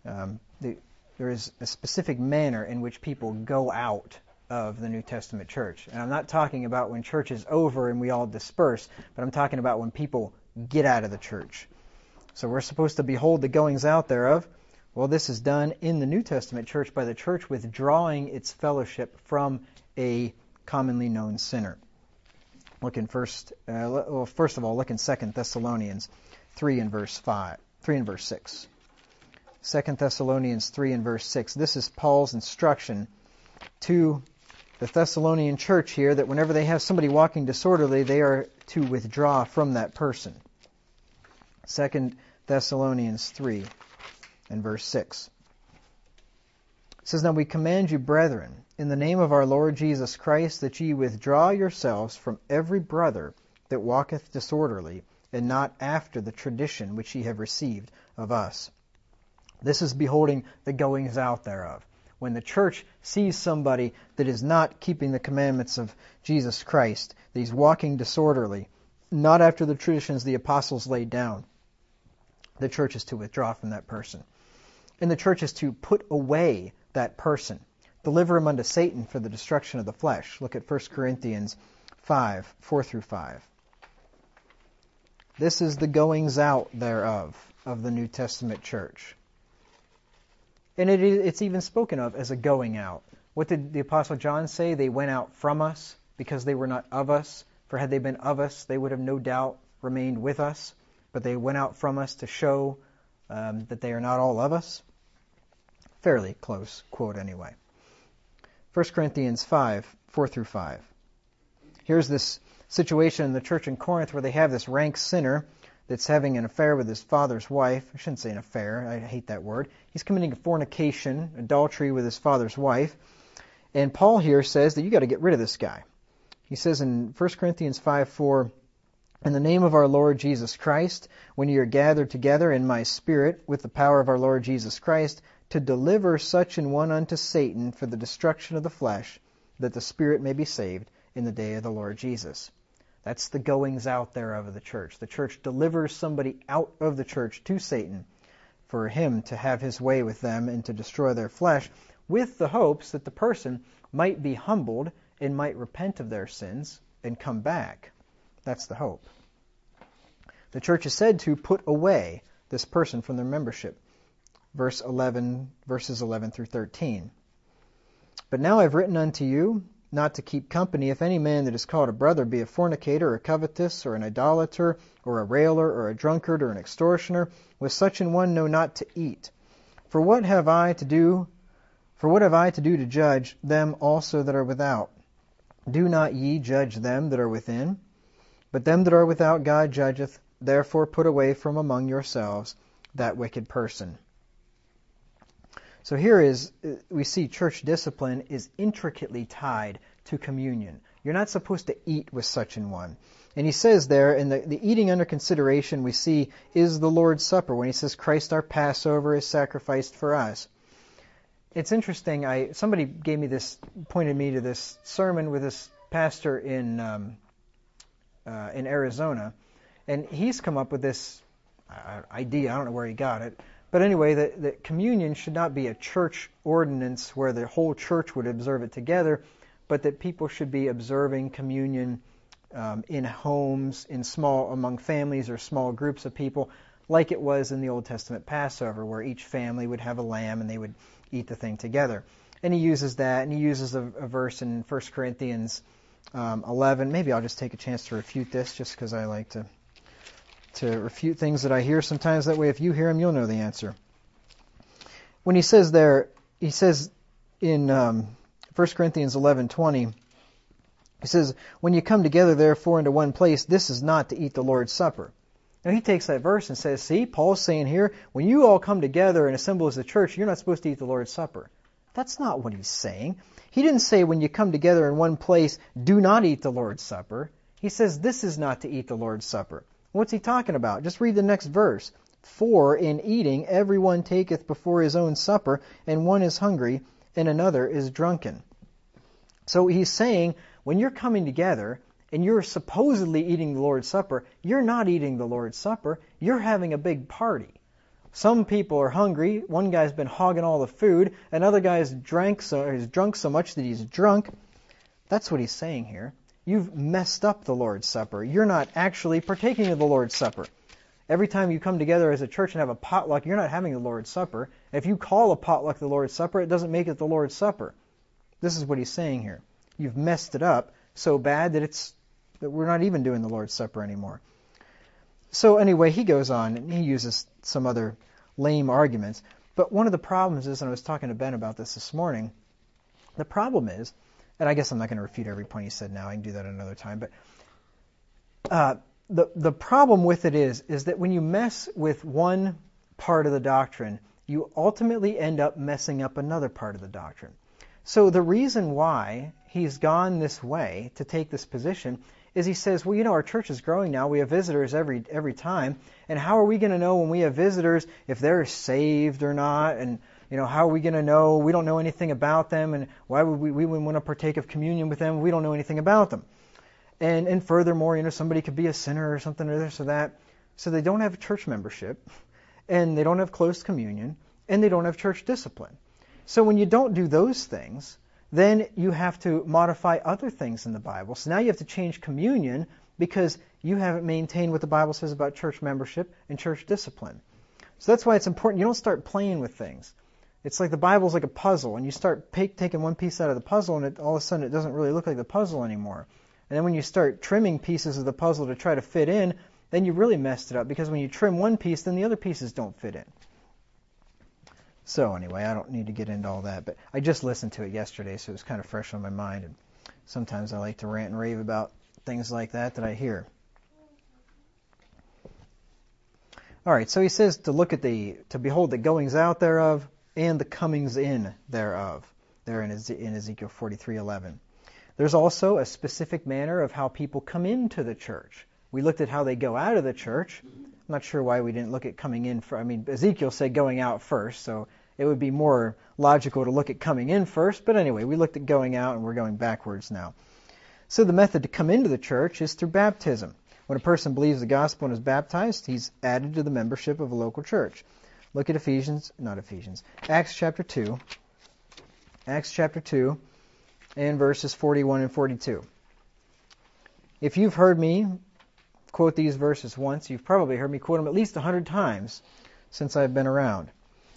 a specific manner in which people go out of the New Testament church. And I'm not talking about when church is over and we all disperse, but I'm talking about when people get out of the church. So we're supposed to behold the goings out thereof. Well, this is done in the New Testament church by the church withdrawing its fellowship from a commonly known sinner. Look in first of all, look in 2 Thessalonians 3 and verse 6. 2 Thessalonians 3 and verse 6. This is Paul's instruction to the Thessalonian church here, that whenever they have somebody walking disorderly, they are to withdraw from that person. 2 Thessalonians 3 and verse 6. It says, Now we command you, brethren, in the name of our Lord Jesus Christ, that ye withdraw yourselves from every brother that walketh disorderly, and not after the tradition which ye have received of us. This is beholding the goings out thereof. When the church sees somebody that is not keeping the commandments of Jesus Christ, that he's walking disorderly, not after the traditions the apostles laid down, the church is to withdraw from that person. And the church is to put away that person, deliver him unto Satan for the destruction of the flesh. Look at 1 Corinthians 5, 4 through 5. This is the goings out thereof of the New Testament church. And it's even spoken of as a going out. What did the Apostle John say? They went out from us because they were not of us. For had they been of us, they would have no doubt remained with us. But they went out from us to show that they are not all of us. Fairly close quote anyway. 1 Corinthians 5, 4 through 5. Here's this situation in the church in Corinth where they have this rank sinner that's having an affair with his father's wife. I shouldn't say an affair. I hate that word. He's committing a fornication, adultery with his father's wife. And Paul here says that you got to get rid of this guy. He says in 1 Corinthians 5:4, In the name of our Lord Jesus Christ, when ye are gathered together in my spirit with the power of our Lord Jesus Christ, to deliver such an one unto Satan for the destruction of the flesh, that the spirit may be saved in the day of the Lord Jesus. That's the goings out thereof of the church. The church delivers somebody out of the church to Satan for him to have his way with them and to destroy their flesh, with the hopes that the person might be humbled and might repent of their sins and come back. That's the hope. The church is said to put away this person from their membership. Verses 11 through 13. But now I've written unto you not to keep company if any man that is called a brother be a fornicator, or covetous, or an idolater, or a railer, or a drunkard, or an extortioner. With such an one know not to eat. For what have I to do to judge them also that are without? Do not ye judge them that are within? But them that are without God judgeth. Therefore put away from among yourselves that wicked person. So here we see church discipline is intricately tied to communion. You're not supposed to eat with such an one. And he says there, in the eating under consideration we see is the Lord's Supper, when he says Christ our Passover is sacrificed for us. It's interesting, somebody pointed me to this sermon with this pastor in Arizona, and he's come up with this idea, I don't know where he got it, but anyway, that communion should not be a church ordinance where the whole church would observe it together, but that people should be observing communion in homes, among families or small groups of people, like it was in the Old Testament Passover, where each family would have a lamb and they would eat the thing together. And he uses that, and he uses a verse in 1 Corinthians 11. Maybe I'll just take a chance to refute this, just because I like to refute things that I hear sometimes. That way, if you hear them, you'll know the answer. When he says there, he says in 1 Corinthians 11:20, He says, when you come together therefore into one place, this is not to eat the Lord's Supper. Now he takes that verse and says, see, Paul's saying here, when you all come together and assemble as a church, you're not supposed to eat the Lord's Supper. That's not what he's saying. He didn't say when you come together in one place, do not eat the Lord's Supper. He says this is not to eat the Lord's Supper. What's he talking about? Just read the next verse. For in eating everyone taketh before his own supper, and one is hungry, and another is drunken. So he's saying, when you're coming together, and you're supposedly eating the Lord's Supper, you're not eating the Lord's Supper, you're having a big party. Some people are hungry, one guy's been hogging all the food, another guy's drunk so much that he's drunk. That's what he's saying here. You've messed up the Lord's Supper. You're not actually partaking of the Lord's Supper. Every time you come together as a church and have a potluck, you're not having the Lord's Supper. If you call a potluck the Lord's Supper, it doesn't make it the Lord's Supper. This is what he's saying here. You've messed it up so bad that we're not even doing the Lord's Supper anymore. So anyway, he goes on and he uses some other lame arguments. But one of the problems is, and I was talking to Ben about this morning, the problem is, and I guess I'm not going to refute every point he said now, I can do that another time, but the problem with it is that when you mess with one part of the doctrine, you ultimately end up messing up another part of the doctrine. So the reason why he's gone this way to take this position is he says, well, our church is growing now. We have visitors every time. And how are we going to know when we have visitors if they're saved or not? And, how are we going to know? We don't know anything about them. And why would we wouldn't want to partake of communion with them? We don't know anything about them. And furthermore, somebody could be a sinner or something or this or that. So they don't have church membership. And they don't have close communion. And they don't have church discipline. So when you don't do those things, then you have to modify other things in the Bible. So now you have to change communion because you haven't maintained what the Bible says about church membership and church discipline. So that's why it's important. You don't start playing with things. It's like the Bible's like a puzzle, and you start taking one piece out of the puzzle, and all of a sudden it doesn't really look like the puzzle anymore. And then when you start trimming pieces of the puzzle to try to fit in, then you really messed it up, because when you trim one piece, then the other pieces don't fit in. So anyway, I don't need to get into all that, but I just listened to it yesterday, so it was kind of fresh on my mind, and sometimes I like to rant and rave about things like that I hear. All right, so he says to behold the goings out thereof and the comings in thereof, there in Ezekiel 43:11. There's also a specific manner of how people come into the church. We looked at how they go out of the church. I'm not sure why we didn't look at coming in. Ezekiel said going out first, so it would be more logical to look at coming in first. But anyway, we looked at going out, and we're going backwards now. So the method to come into the church is through baptism. When a person believes the gospel and is baptized, he's added to the membership of a local church. Look at Acts chapter 2. Acts chapter 2 and verses 41 and 42. If you've heard me quote these verses once, you've probably heard me quote them at least 100 times since I've been around.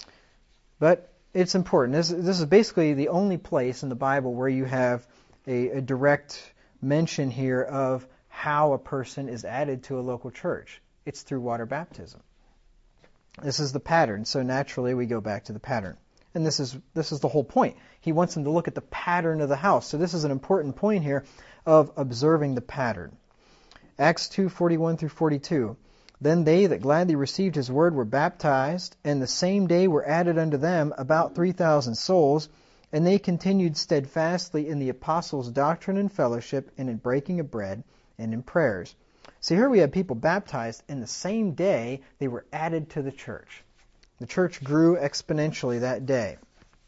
But it's important. This is basically the only place in the Bible where you have a direct mention here of how a person is added to a local church. It's through water baptism. This is the pattern, so naturally we go back to the pattern. And this is the whole point. He wants them to look at the pattern of the house. So this is an important point here of observing the pattern. Acts 2:41 through 42. Then they that gladly received his word were baptized, and the same day were added unto them about 3,000 souls, and they continued steadfastly in the apostles' doctrine and fellowship, and in breaking of bread, and in prayers. So here we have people baptized, and the same day they were added to the church. The church grew exponentially that day.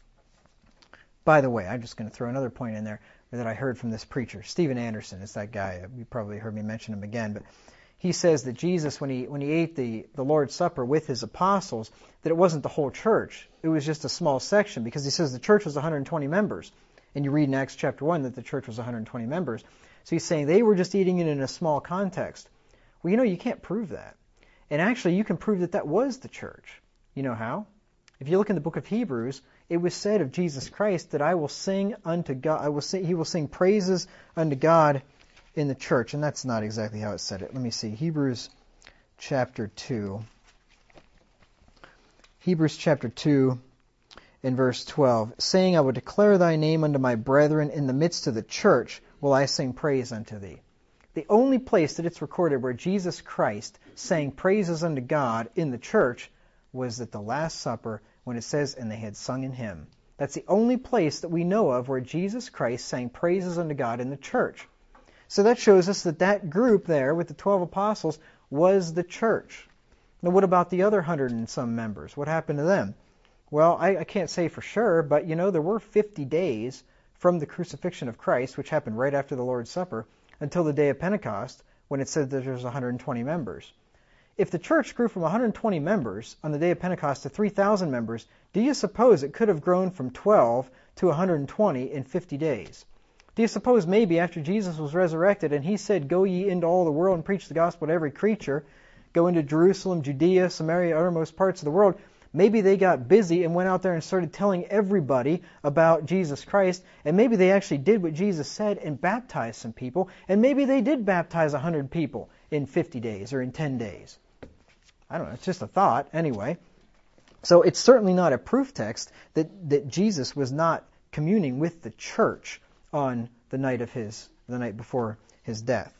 By the way, I'm just going to throw another point in there that I heard from this preacher. Steven Anderson is that guy. You probably heard me mention him again, but he says that Jesus, when he ate the Lord's Supper with his apostles, that it wasn't the whole church. It was just a small section, because he says the church was 120 members. And you read in Acts chapter 1 that the church was 120 members. So he's saying they were just eating it in a small context. Well, you can't prove that. And actually, you can prove that that was the church. You know how? If you look in the book of Hebrews, it was said of Jesus Christ that I will sing unto God. He will sing praises unto God in the church. And that's not exactly how it said it. Let me see. Hebrews chapter 2. Hebrews chapter 2 in verse 12, saying, I will declare thy name unto my brethren, in the midst of the church will I sing praise unto thee. The only place that it's recorded where Jesus Christ sang praises unto God in the church was at the Last Supper, when it says, and they had sung an hymn. That's the only place that we know of where Jesus Christ sang praises unto God in the church. So that shows us that that group there with the 12 apostles was the church. Now what about the other 100 and some members? What happened to them? Well, I can't say for sure, but there were 50 days from the crucifixion of Christ, which happened right after the Lord's Supper, until the day of Pentecost, when it said that there was 120 members. If the church grew from 120 members on the day of Pentecost to 3,000 members, do you suppose it could have grown from 12 to 120 in 50 days? Do you suppose maybe after Jesus was resurrected and he said, go ye into all the world and preach the gospel to every creature, go into Jerusalem, Judea, Samaria, uttermost parts of the world, maybe they got busy and went out there and started telling everybody about Jesus Christ, and maybe they actually did what Jesus said and baptized some people, and maybe they did baptize 100 people in 50 days or in 10 days. I don't know, it's just a thought anyway. So it's certainly not a proof text that Jesus was not communing with the church on the night before his death.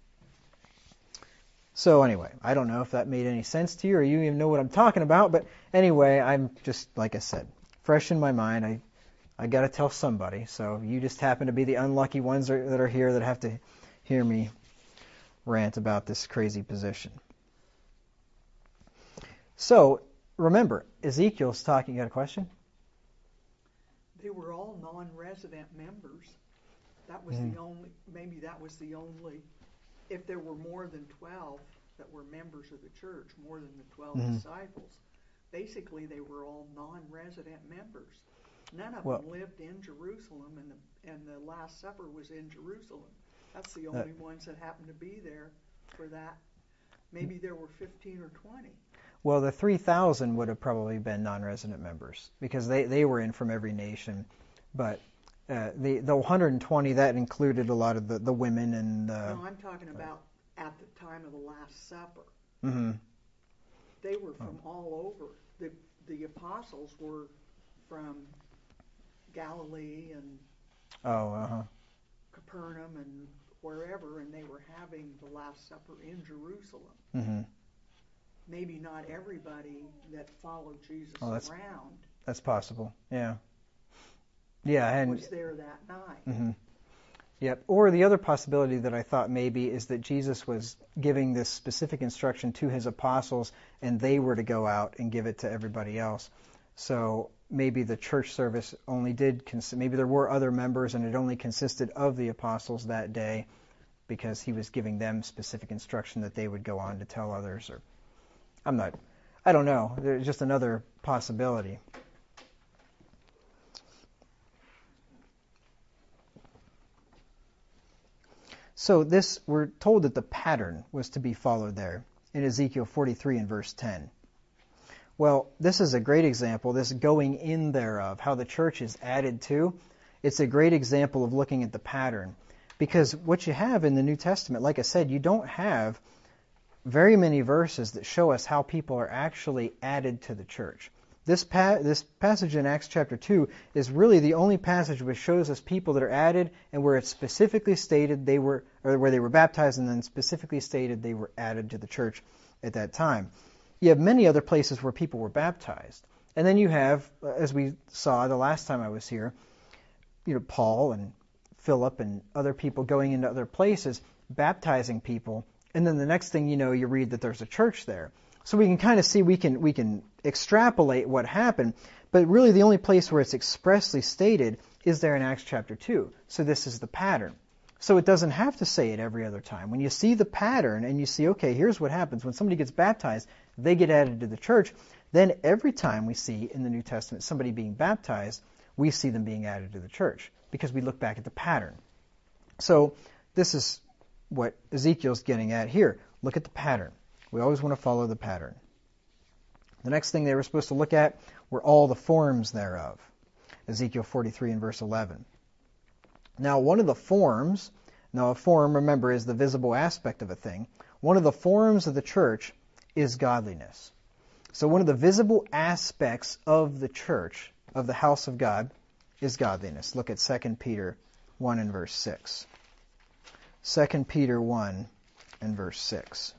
So anyway, I don't know if that made any sense to you or you even know what I'm talking about, but anyway, I'm just, like I said, fresh in my mind. I got to tell somebody, so you just happen to be the unlucky ones that are here that have to hear me rant about this crazy position. So, remember, Ezekiel's talking. You got a question? They were all non-resident members. That was the only, maybe that was the only, if there were more than 12 that were members of the church, more than the 12 disciples, basically they were all non-resident members. None of them lived in Jerusalem, and the Last Supper was in Jerusalem. That's the only ones that happened to be there for that. Maybe there were 15 or 20. Well, the 3,000 would have probably been non-resident members because they were in from every nation. But the 120, that included a lot of the women and... No, I'm talking about at the time of the Last Supper. Mm-hmm. They were from all over. The apostles were from Galilee and Capernaum and wherever, and they were having the Last Supper in Jerusalem. Mm-hmm. Maybe not everybody that followed Jesus around. That's possible, yeah. Yeah, was there that night. Mm-hmm. Yep. Or the other possibility that I thought maybe is that Jesus was giving this specific instruction to his apostles, and they were to go out and give it to everybody else. So maybe the church service only maybe there were other members, and it only consisted of the apostles that day, because he was giving them specific instruction that they would go on to tell others. Or I don't know. There's just another possibility. So we're told that the pattern was to be followed there in Ezekiel 43 and verse 10. Well, this is a great example, this going in thereof, how the church is added to. It's a great example of looking at the pattern. Because what you have in the New Testament, like I said, you don't have very many verses that show us how people are actually added to the church. This passage in Acts chapter 2 is really the only passage which shows us people that are added, and where it's specifically stated where they were baptized, and then specifically stated they were added to the church at that time. You have many other places where people were baptized. And then you have, as we saw the last time I was here, Paul and Philip and other people going into other places, baptizing people, and then the next thing you know, you read that there's a church there. So we can kind of see, we can extrapolate what happened, but really the only place where it's expressly stated is there in Acts chapter 2. So this is the pattern. So it doesn't have to say it every other time. When you see the pattern and you see, okay, here's what happens. When somebody gets baptized, they get added to the church. Then every time we see in the New Testament somebody being baptized, we see them being added to the church because we look back at the pattern. So this is what Ezekiel's getting at here. Look at the pattern. We always want to follow the pattern. The next thing they were supposed to look at were all the forms thereof. Ezekiel 43 and verse 11. Now, one of the forms, a form, remember, is the visible aspect of a thing. One of the forms of the church is godliness. So one of the visible aspects of the church of the house of God is godliness. Look at 2 Peter 1 and verse 6. 2 Peter 1 and verse 6.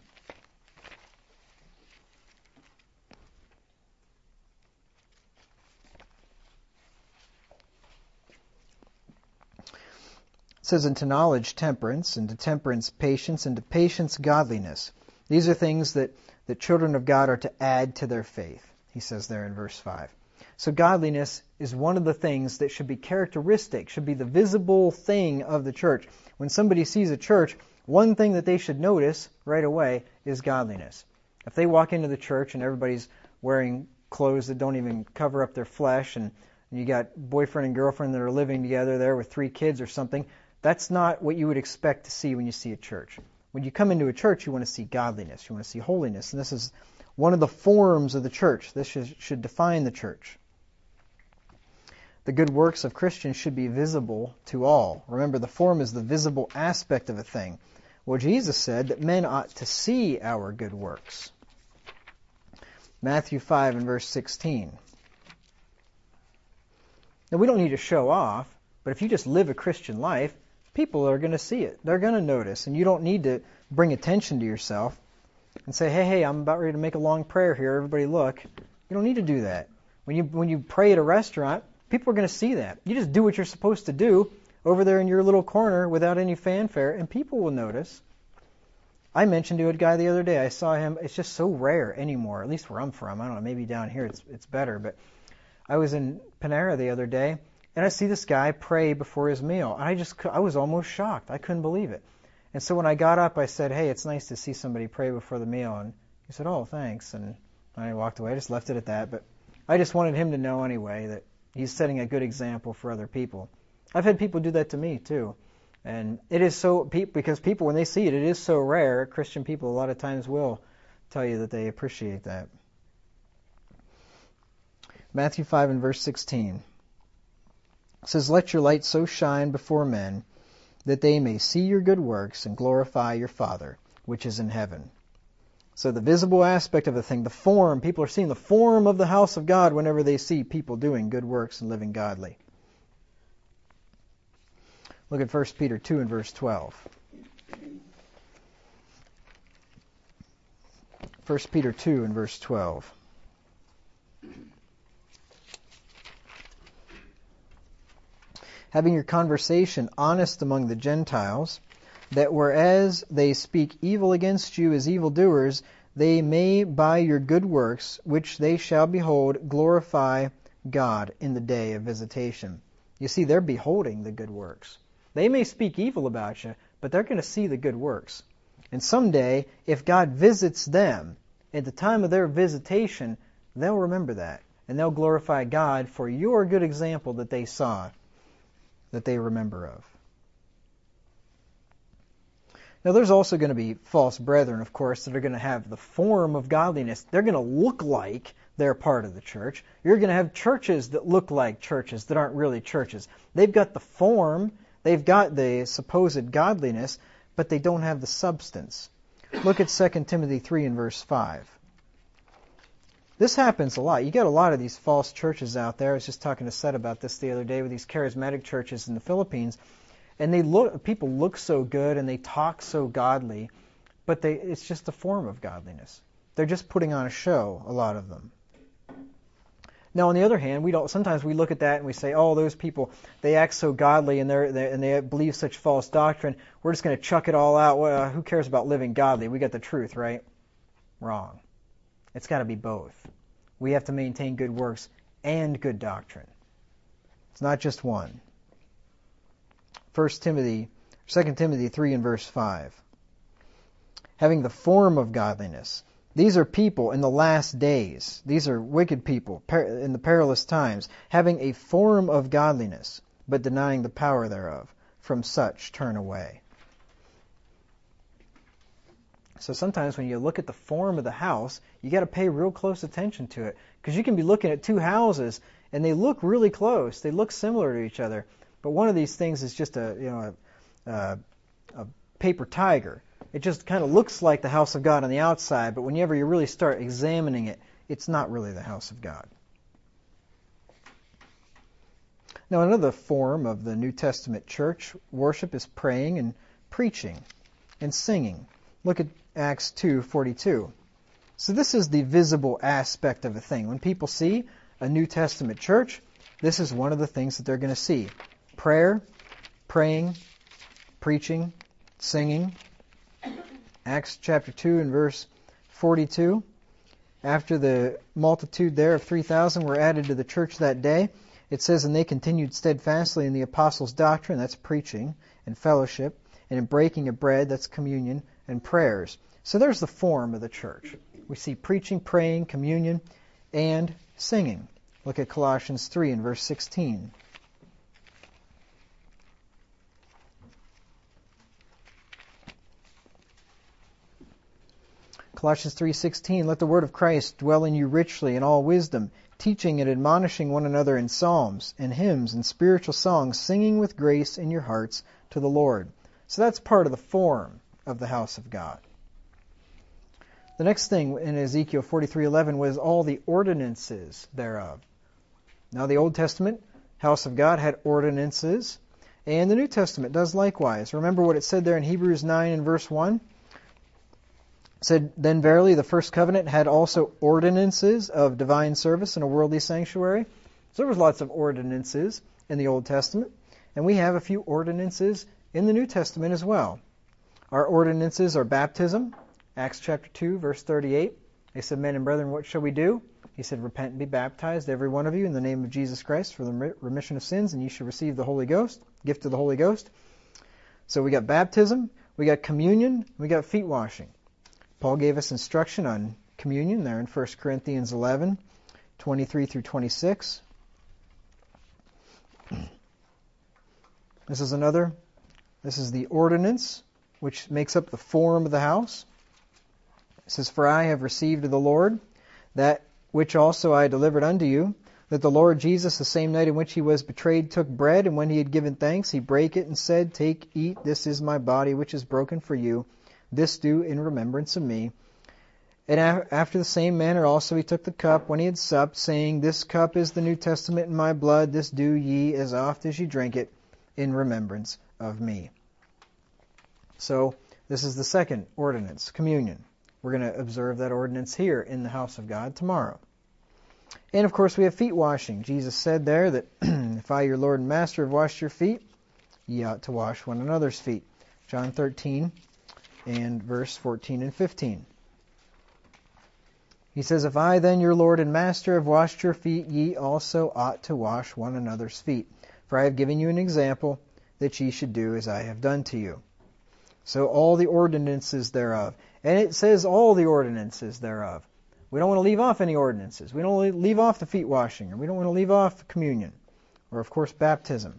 It says, "And to knowledge temperance, and to temperance patience, and to patience godliness." These are things that the children of God are to add to their faith, he says there in verse 5. So godliness is one of the things that should be characteristic, should be the visible thing of the church. When somebody sees a church, one thing that they should notice right away is godliness. If they walk into the church and everybody's wearing clothes that don't even cover up their flesh, and you got boyfriend and girlfriend that are living together there with 3 kids or something, that's not what you would expect to see when you see a church. When you come into a church, you want to see godliness. You want to see holiness. And this is one of the forms of the church. This should define the church. The good works of Christians should be visible to all. Remember, the form is the visible aspect of a thing. Well, Jesus said that men ought to see our good works. Matthew 5 and verse 16. Now, we don't need to show off, but if you just live a Christian life, people are going to see it. They're going to notice, and you don't need to bring attention to yourself and say, hey, I'm about ready to make a long prayer here. Everybody look. You don't need to do that. When you pray at a restaurant, people are going to see that. You just do what you're supposed to do over there in your little corner without any fanfare, and people will notice. I mentioned to a guy the other day, I saw him, it's just so rare anymore, at least where I'm from. I don't know, maybe down here it's better, but I was in Panera the other day, and I see this guy pray before his meal. I was almost shocked. I couldn't believe it. And so when I got up, I said, hey, it's nice to see somebody pray before the meal. And he said, oh, thanks. And I walked away. I just left it at that. But I just wanted him to know anyway that he's setting a good example for other people. I've had people do that to me, too. And it is so, because people, when they see it, it is so rare. Christian people a lot of times will tell you that they appreciate that. Matthew 5 and verse 16. It says, "Let your light so shine before men that they may see your good works and glorify your Father which is in heaven." So the visible aspect of the thing, the form, people are seeing the form of the house of God whenever they see people doing good works and living godly. Look at 1 Peter 2 and verse 12. 1 Peter 2 and verse 12. "Having your conversation honest among the Gentiles, that whereas they speak evil against you as evildoers, they may by your good works, which they shall behold, glorify God in the day of visitation." You see, they're beholding the good works. They may speak evil about you, but they're going to see the good works. And someday, if God visits them, at the time of their visitation, they'll remember that. And they'll glorify God for your good example that they saw, that they remember of. Now, there's also going to be false brethren, of course, that are going to have the form of godliness. They're going to look like they're part of the church. You're going to have churches that look like churches that aren't really churches. They've got the form, they've got the supposed godliness, but they don't have the substance. Look at 2 Timothy 3 and verse 5. This happens a lot. You get a lot of these false churches out there. I was just talking to Seth about this the other day with these charismatic churches in the Philippines. And people look so good and they talk so godly, but it's just a form of godliness. They're just putting on a show, a lot of them. Now, on the other hand, sometimes we look at that and we say, oh, those people, they act so godly and they believe such false doctrine. We're just going to chuck it all out. Well, who cares about living godly? We got the truth, right? Wrong. It's got to be both. We have to maintain good works and good doctrine. It's not just one. 2 Timothy 3 and verse 5. "Having the form of godliness." These are people in the last days. These are wicked people in the perilous times, having a form of godliness, but denying the power thereof. From such turn away. So sometimes when you look at the form of the house, you got to pay real close attention to it, because you can be looking at two houses and they look really close. They look similar to each other, but one of these things is just a paper tiger. It just kind of looks like the house of God on the outside, but whenever you really start examining it, it's not really the house of God. Now, another form of the New Testament church worship is praying and preaching and singing. Look at Acts 2:42. So this is the visible aspect of a thing. When people see a New Testament church, this is one of the things that they're going to see. Prayer, praying, preaching, singing. Acts chapter 2 and verse 42. After the multitude there of 3,000 were added to the church that day, it says, and they continued steadfastly in the apostles' doctrine, that's preaching, and fellowship, and in breaking of bread, that's communion, and prayers. So there's the form of the church. We see preaching, praying, communion, and singing. Look at Colossians 3 and verse 16. Colossians 3:16, let the word of Christ dwell in you richly in all wisdom, teaching and admonishing one another in psalms and hymns and spiritual songs, singing with grace in your hearts to the Lord. So that's part of the form of the house of God. The next thing in Ezekiel 43:11 was all the ordinances thereof. Now the Old Testament house of God had ordinances, and the New Testament does likewise. Remember what it said there in Hebrews 9 and verse 1? It said, then verily the first covenant had also ordinances of divine service in a worldly sanctuary. So there was lots of ordinances in the Old Testament, and we have a few ordinances in the New Testament as well. Our ordinances are baptism, Acts chapter 2, verse 38. They said, men and brethren, what shall we do? He said, repent and be baptized, every one of you, in the name of Jesus Christ for the remission of sins, and you shall receive the Holy Ghost, gift of the Holy Ghost. So we got baptism, we got communion, we got feet washing. Paul gave us instruction on communion there in 1 Corinthians 11, 23 through 26. This is the ordinance, which makes up the form of the house. It says, for I have received of the Lord that which also I delivered unto you, that the Lord Jesus, the same night in which he was betrayed, took bread, and when he had given thanks, he brake it and said, take, eat, this is my body, which is broken for you. This do in remembrance of me. And after the same manner also he took the cup when he had supped, saying, this cup is the New Testament in my blood. This do ye as oft as ye drink it in remembrance of me. So this is the second ordinance, communion. We're going to observe that ordinance here in the house of God tomorrow. And of course we have feet washing. Jesus said there that if I, your Lord and Master, have washed your feet, ye ought to wash one another's feet. John 13 and verse 14 and 15. He says, if I then, your Lord and Master, have washed your feet, ye also ought to wash one another's feet. For I have given you an example that ye should do as I have done to you. So all the ordinances thereof. And it says all the ordinances thereof. We don't want to leave off any ordinances. We don't want to leave off the feet washing, or we don't want to leave off communion, or of course baptism.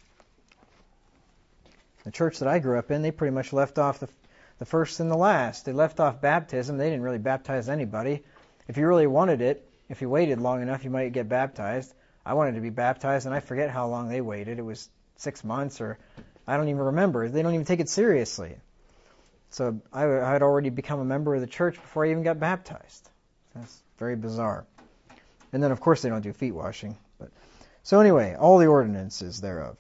The church that I grew up in, they pretty much left off the first and the last. They left off baptism. They didn't really baptize anybody. If you really wanted it, if you waited long enough, you might get baptized. I wanted to be baptized, and I forget how long they waited. It was 6 months, or I don't even remember. They don't even take it seriously. So I had already become a member of the church before I even got baptized. That's very bizarre. And then, of course, they don't do feet washing. So anyway, all the ordinances thereof.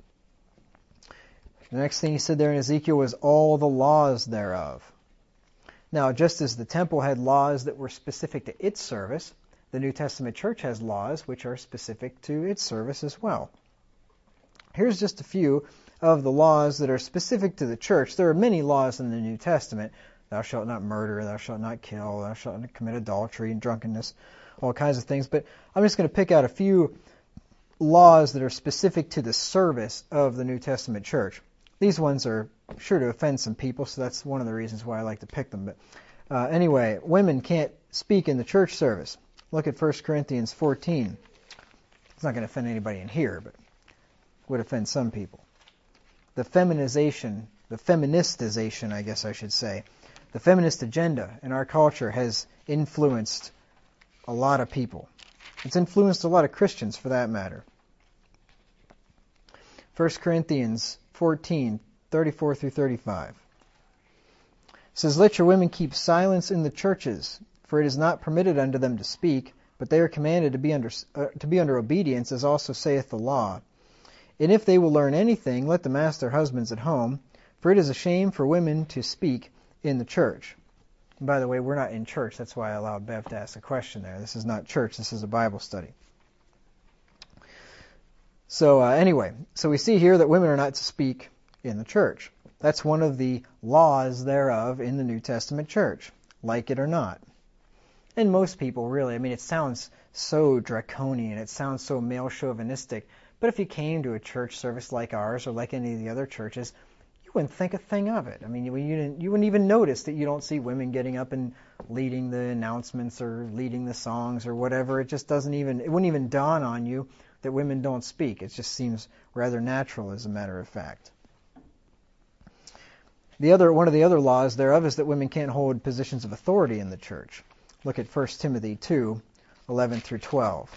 The next thing he said there in Ezekiel was all the laws thereof. Now, just as the temple had laws that were specific to its service, the New Testament church has laws which are specific to its service as well. Here's just a few of the laws that are specific to the church. There are many laws in the New Testament. Thou shalt not murder, thou shalt not kill, thou shalt not commit adultery and drunkenness, all kinds of things. But I'm just going to pick out a few laws that are specific to the service of the New Testament church. These ones are sure to offend some people, so that's one of the reasons why I like to pick them. But anyway, women can't speak in the church service. Look at 1 Corinthians 14. It's not going to offend anybody in here, but would offend some people. The feministization, I guess I should say, the feminist agenda in our culture has influenced a lot of people. It's influenced a lot of Christians, for that matter. 1 Corinthians 14, 34 through 35. It says, let your women keep silence in the churches, for it is not permitted unto them to speak, but they are commanded to be under obedience, as also saith the law. And if they will learn anything, let them ask their husbands at home, for it is a shame for women to speak in the church. And by the way, we're not in church. That's why I allowed Bev to ask a question there. This is not church. This is a Bible study. So anyway, so we see here that women are not to speak in the church. That's one of the laws thereof in the New Testament church, like it or not. And most people really, it sounds so draconian, it sounds so male chauvinistic, but if you came to a church service like ours or like any of the other churches, you wouldn't think a thing of it. You wouldn't even notice that you don't see women getting up and leading the announcements or leading the songs or whatever. It wouldn't even dawn on you that women don't speak. It just seems rather natural, as a matter of fact. One of the other laws thereof is that women can't hold positions of authority in the church. Look at 1 Timothy 2:11 through 12.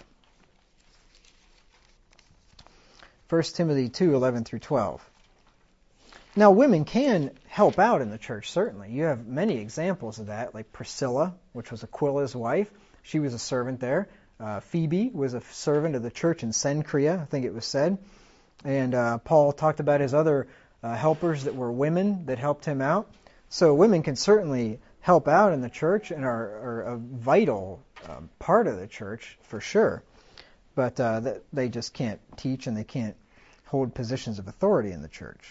1 Timothy 2:11 through 12. Now, women can help out in the church, certainly. You have many examples of that, like Priscilla, which was Aquila's wife. She was a servant there. Phoebe was a servant of the church in Cenchrea, I think it was said. And Paul talked about his other helpers that were women that helped him out. So women can certainly help out in the church and are a vital part of the church, for sure. But they just can't teach and they can't hold positions of authority in the church.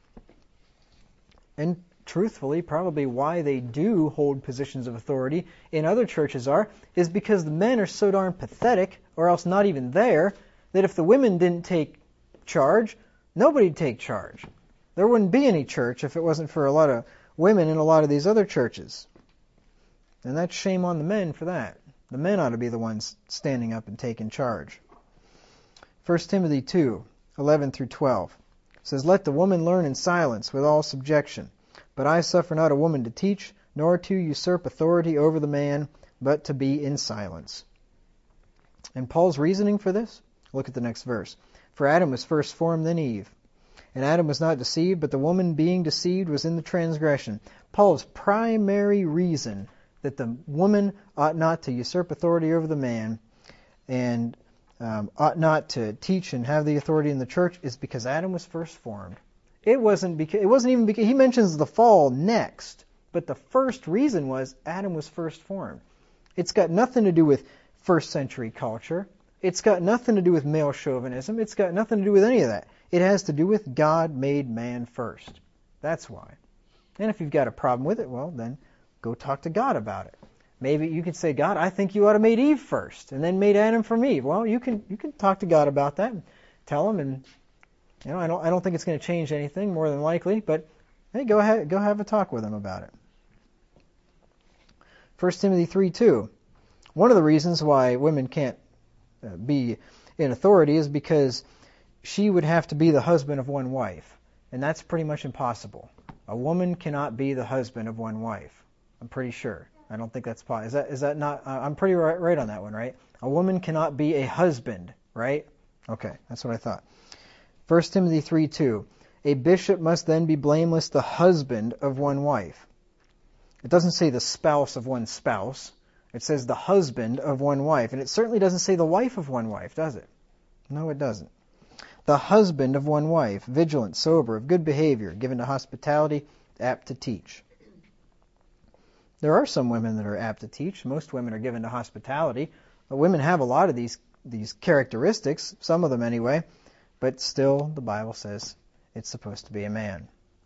And truthfully, probably why they do hold positions of authority in other churches is because the men are so darn pathetic, or else not even there, that if the women didn't take charge, nobody'd take charge. There wouldn't be any church if it wasn't for a lot of women in a lot of these other churches. And that's shame on the men for that. The men ought to be the ones standing up and taking charge. 1 Timothy 2:11 through 12 says, "Let the woman learn in silence with all subjection. But I suffer not a woman to teach, nor to usurp authority over the man, but to be in silence." And Paul's reasoning for this? Look at the next verse. "For Adam was first formed, then Eve. And Adam was not deceived, but the woman being deceived was in the transgression." Paul's primary reason that the woman ought not to usurp authority over the man and ought not to teach and have the authority in the church is because Adam was first formed. It wasn't even because he mentions the fall next, but the first reason was Adam was first formed. It's got nothing to do with first century culture. It's got nothing to do with male chauvinism. It's got nothing to do with any of that. It has to do with God made man first. That's why. And if you've got a problem with it, well, then go talk to God about it. Maybe you could say, "God, I think you ought to made Eve first, and then made Adam from Eve." Well, you can talk to God about that and tell him, and I don't think it's going to change anything more than likely, but hey, go have a talk with him about it. 1 Timothy 3:2. One of the reasons why women can't be in authority is because she would have to be the husband of one wife, and that's pretty much impossible. A woman cannot be the husband of one wife. I'm pretty sure. I don't think that's possible. Is that not? I'm pretty right on that one, right? A woman cannot be a husband, right? Okay, that's what I thought. 1 Timothy 3:2. "A bishop must then be blameless, the husband of one wife." It doesn't say the spouse of one spouse. It says the husband of one wife. And it certainly doesn't say the wife of one wife, does it? No, it doesn't. The husband of one wife, vigilant, sober, of good behavior, given to hospitality, apt to teach. There are some women that are apt to teach. Most women are given to hospitality. But women have a lot of these characteristics, some of them anyway, but still the Bible says it's supposed to be a man.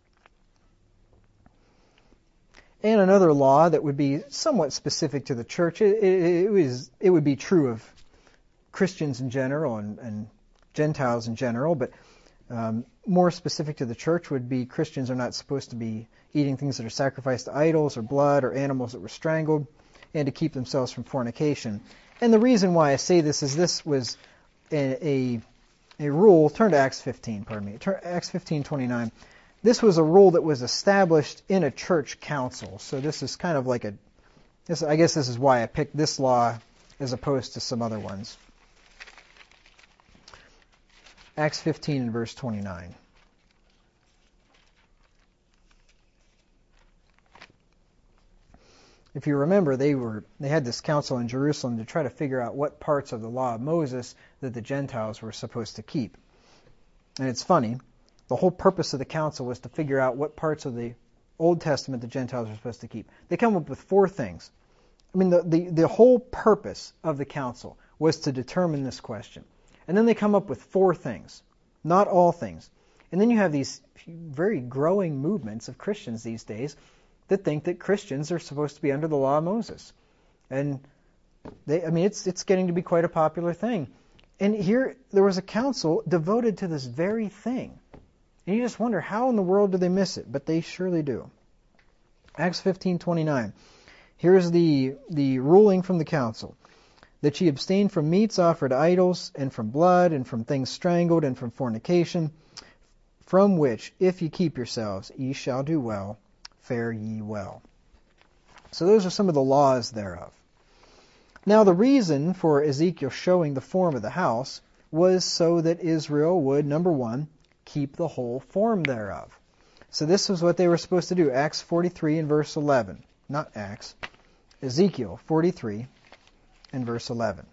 And another law that would be somewhat specific to the church, it would be true of Christians in general and Gentiles in general, but more specific to the church would be Christians are not supposed to be eating things that are sacrificed to idols or blood or animals that were strangled, and to keep themselves from fornication. And the reason why I say this is this was a rule. Turn to Acts 15, Acts 15:29. This was a rule that was established in a church council. So this is kind of like I guess this is why I picked this law as opposed to some other ones. Acts 15 and verse 29. If you remember, they had this council in Jerusalem to try to figure out what parts of the law of Moses that the Gentiles were supposed to keep. And it's funny, the whole purpose of the council was to figure out what parts of the Old Testament the Gentiles were supposed to keep. They come up with 4 things. I mean, the whole purpose of the council was to determine this question. And then they come up with 4 things, not all things. And then you have these very growing movements of Christians these days that think that Christians are supposed to be under the law of Moses. And it's getting to be quite a popular thing. And here there was a council devoted to this very thing. And you just wonder, how in the world do they miss it? But they surely do. Acts 15:29. Here's the ruling from the council. That ye abstain from meats offered to idols, and from blood, and from things strangled, and from fornication, from which, if ye keep yourselves, ye shall do well, fare ye well. So those are some of the laws thereof. Now the reason for Ezekiel showing the form of the house was so that Israel would, number 1, keep the whole form thereof. So this was what they were supposed to do. Acts 43 and verse 11. Not Acts. Ezekiel 43 and verse 11.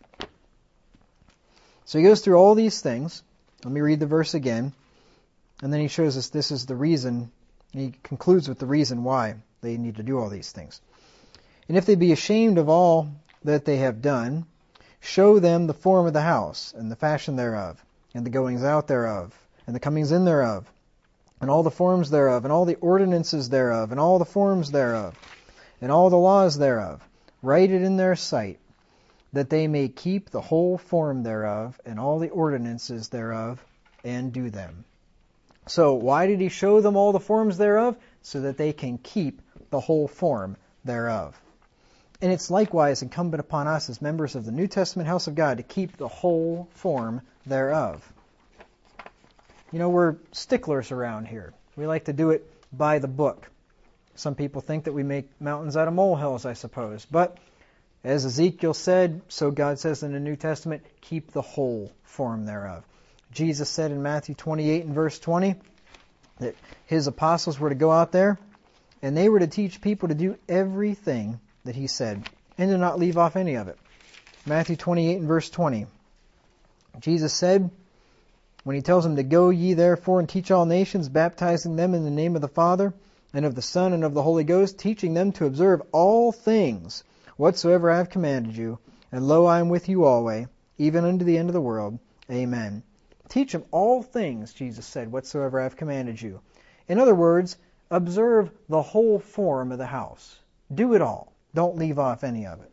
So he goes through all these things. Let me read the verse again. And then he shows us this is the reason. He concludes with the reason why they need to do all these things. And if they be ashamed of all that they have done, show them the form of the house, and the fashion thereof, and the goings out thereof, and the comings in thereof, and all the forms thereof, and all the ordinances thereof, and all the forms thereof, and all the laws thereof. Write it in their sight, that they may keep the whole form thereof, and all the ordinances thereof, and do them. So why did he show them all the forms thereof? So that they can keep the whole form thereof. And it's likewise incumbent upon us as members of the New Testament house of God to keep the whole form thereof. You know, we're sticklers around here. We like to do it by the book. Some people think that we make mountains out of molehills, I suppose. But as Ezekiel said, so God says in the New Testament, keep the whole form thereof. Jesus said in Matthew 28 and verse 20 that his apostles were to go out there and they were to teach people to do everything that he said and to not leave off any of it. Matthew 28 and verse 20. Jesus said, when he tells them to go ye therefore and teach all nations, baptizing them in the name of the Father and of the Son and of the Holy Ghost, teaching them to observe all things whatsoever I have commanded you. And lo, I am with you always, even unto the end of the world. Amen. Teach them all things, Jesus said, whatsoever I have commanded you. In other words, observe the whole form of the house. Do it all. Don't leave off any of it.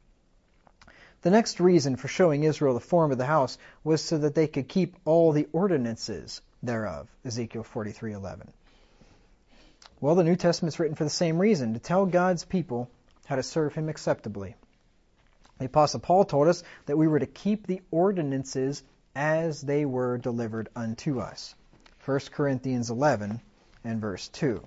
The next reason for showing Israel the form of the house was so that they could keep all the ordinances thereof. Ezekiel 43:11. Well, the New Testament's written for the same reason, to tell God's people how to serve Him acceptably. The Apostle Paul told us that we were to keep the ordinances as they were delivered unto us. 1 Corinthians 11 and verse 2.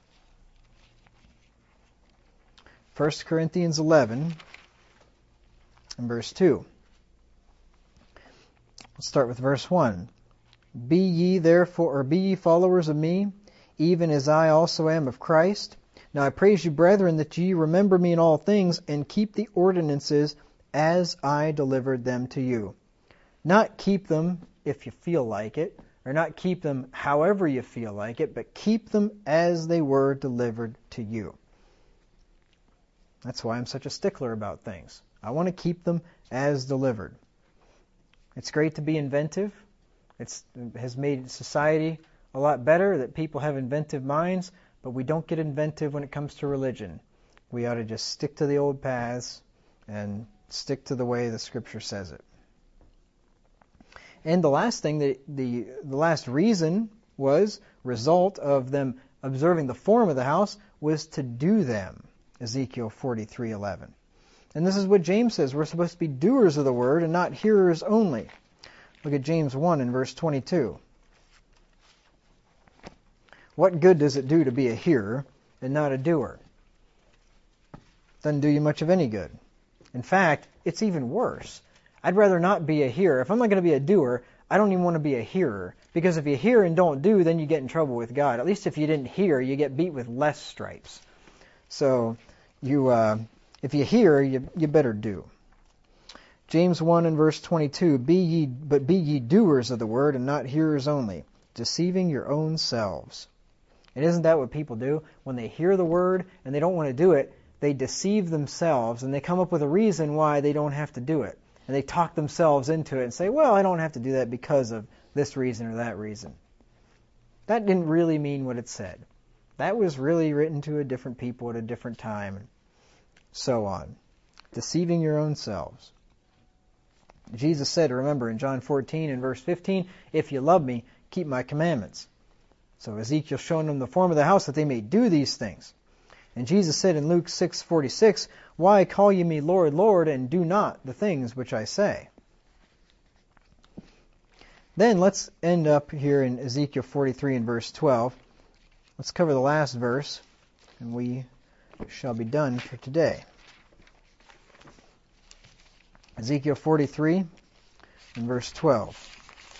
1 Corinthians 11 and verse 2. Let's start with verse 1. Be ye therefore, or be ye followers of me, even as I also am of Christ. Now I praise you, brethren, that ye remember me in all things, and keep the ordinances as I delivered them to you. Not keep them if you feel like it, or not keep them however you feel like it, but keep them as they were delivered to you. That's why I'm such a stickler about things. I want to keep them as delivered. It's great to be inventive. It has made society a lot better that people have inventive minds, but we don't get inventive when it comes to religion. We ought to just stick to the old paths and stick to the way the Scripture says it. And the last thing, the last reason was, result of them observing the form of the house, was to do them. Ezekiel 43:11. And this is what James says. We're supposed to be doers of the word and not hearers only. Look at James 1 and verse 22. What good does it do to be a hearer and not a doer? Doesn't do you much of any good. In fact, it's even worse. I'd rather not be a hearer. If I'm not going to be a doer, I don't even want to be a hearer. Because if you hear and don't do, then you get in trouble with God. At least if you didn't hear, you get beat with less stripes. So if you hear, you better do. James 1 and verse 22, Be ye doers of the word, and not hearers only, deceiving your own selves. And isn't that what people do? When they hear the word and they don't want to do it, they deceive themselves and they come up with a reason why they don't have to do it. And they talk themselves into it and say, well, I don't have to do that because of this reason or that reason. That didn't really mean what it said. That was really written to a different people at a different time, and so on. Deceiving your own selves. Jesus said, remember in John 14 and verse 15, if you love me, keep my commandments. So Ezekiel showing them the form of the house that they may do these things. And Jesus said in Luke 6:46, why call ye me Lord, Lord, and do not the things which I say? Then let's end up here in Ezekiel 43 and verse 12. Let's cover the last verse, and we shall be done for today. Ezekiel 43 and verse 12.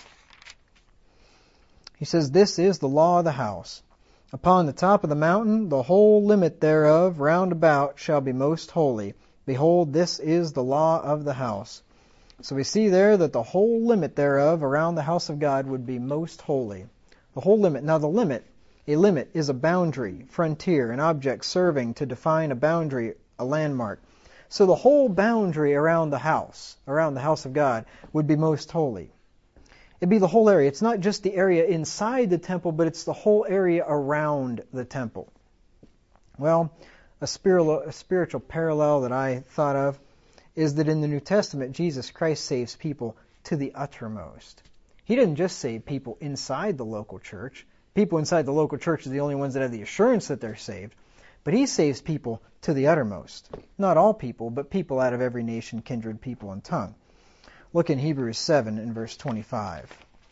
He says, this is the law of the house. Upon the top of the mountain, the whole limit thereof round about shall be most holy. Behold, this is the law of the house. So we see there that the whole limit thereof around the house of God would be most holy. The whole limit. Now the limit, a limit is a boundary, frontier, an object serving to define a boundary, a landmark. So the whole boundary around the house of God, would be most holy. It'd be the whole area. It's not just the area inside the temple, but it's the whole area around the temple. Well, a spiritual parallel that I thought of is that in the New Testament, Jesus Christ saves people to the uttermost. He didn't just save people inside the local church. People inside the local church are the only ones that have the assurance that they're saved. But He saves people to the uttermost. Not all people, but people out of every nation, kindred, people, and tongue. Look in Hebrews 7 and verse 25.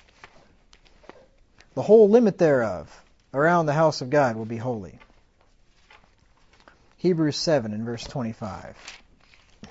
The whole limit thereof around the house of God will be holy. Hebrews 7 and verse 25. It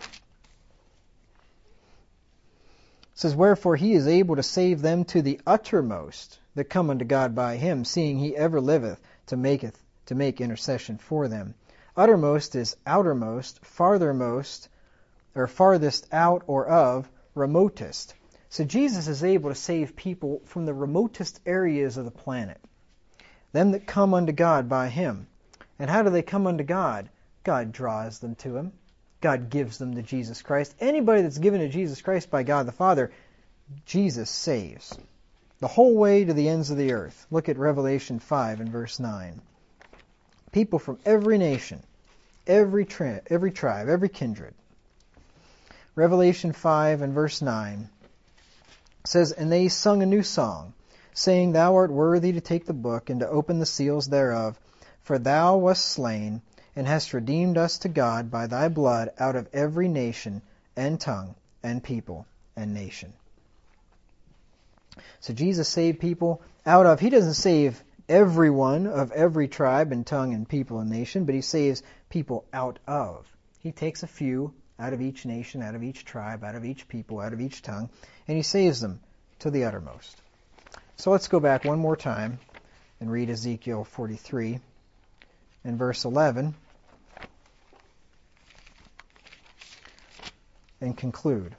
says, wherefore He is able to save them to the uttermost that come unto God by Him, seeing He ever liveth to make intercession for them. Uttermost is outermost, farthermost, or farthest out or of, remotest. So Jesus is able to save people from the remotest areas of the planet. Them that come unto God by Him. And how do they come unto God? God draws them to Him. God gives them to Jesus Christ. Anybody that's given to Jesus Christ by God the Father, Jesus saves. The whole way to the ends of the earth. Look at Revelation 5 and verse 9. People from every nation, every tribe, every kindred. Revelation 5 and verse 9 says, and they sung a new song, saying, thou art worthy to take the book and to open the seals thereof, for thou wast slain, and hast redeemed us to God by thy blood out of every nation and tongue and people and nation. So Jesus saved people out of, He doesn't save everyone of every tribe and tongue and people and nation, but He saves people out of. He takes a few out of each nation, out of each tribe, out of each people, out of each tongue, and He saves them to the uttermost. So let's go back one more time and read Ezekiel 43 and verse 11 and conclude.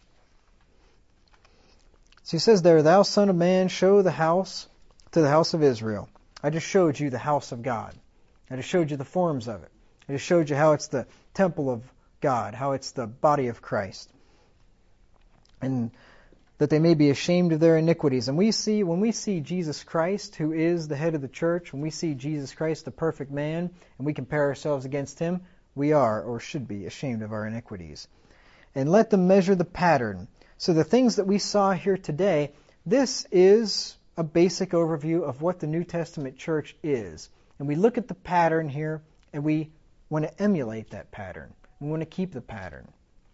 So He says there, thou son of man, show the house to the house of Israel. I just showed you the house of God. I just showed you the forms of it. I just showed you how it's the temple of God, how it's the body of Christ. And that they may be ashamed of their iniquities. And when we see Jesus Christ, who is the head of the church, when we see Jesus Christ, the perfect man, and we compare ourselves against Him, we are, or should be, ashamed of our iniquities. And let them measure the pattern. So the things that we saw here today, this is a basic overview of what the New Testament church is. And we look at the pattern here, and we want to emulate that pattern. We want to keep the pattern.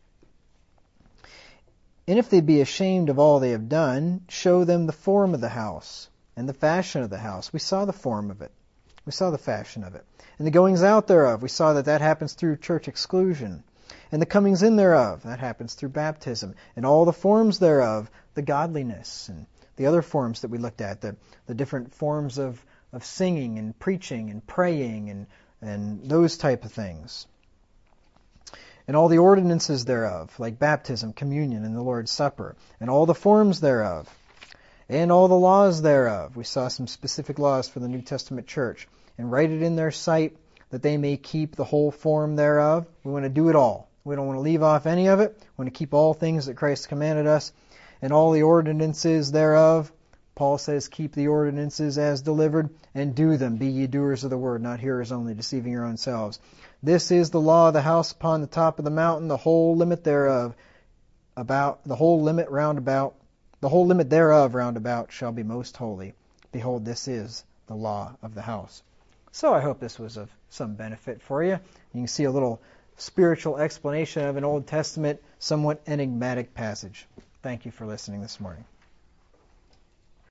And if they be ashamed of all they have done, show them the form of the house and the fashion of the house. We saw the form of it. We saw the fashion of it. And the goings out thereof, we saw that happens through church exclusion. And the comings in thereof, that happens through baptism. And all the forms thereof, the godliness and the other forms that we looked at, the different forms of singing and preaching and praying and those type of things. And all the ordinances thereof, like baptism, communion, and the Lord's Supper, and all the forms thereof. and all the laws thereof. We saw some specific laws for the New Testament church. And write it in their sight, that they may keep the whole form thereof. We want to do it all. We don't want to leave off any of it. We want to keep all things that Christ commanded us, and all the ordinances thereof. Paul says, keep the ordinances as delivered, and do them. Be ye doers of the word, not hearers only, deceiving your own selves. This is the law of the house upon the top of the mountain, the whole limit thereof, the whole limit thereof round about shall be most holy. Behold, this is the law of the house. So I hope this was of some benefit for you. You can see a little spiritual explanation of an Old Testament, somewhat enigmatic passage. Thank you for listening this morning.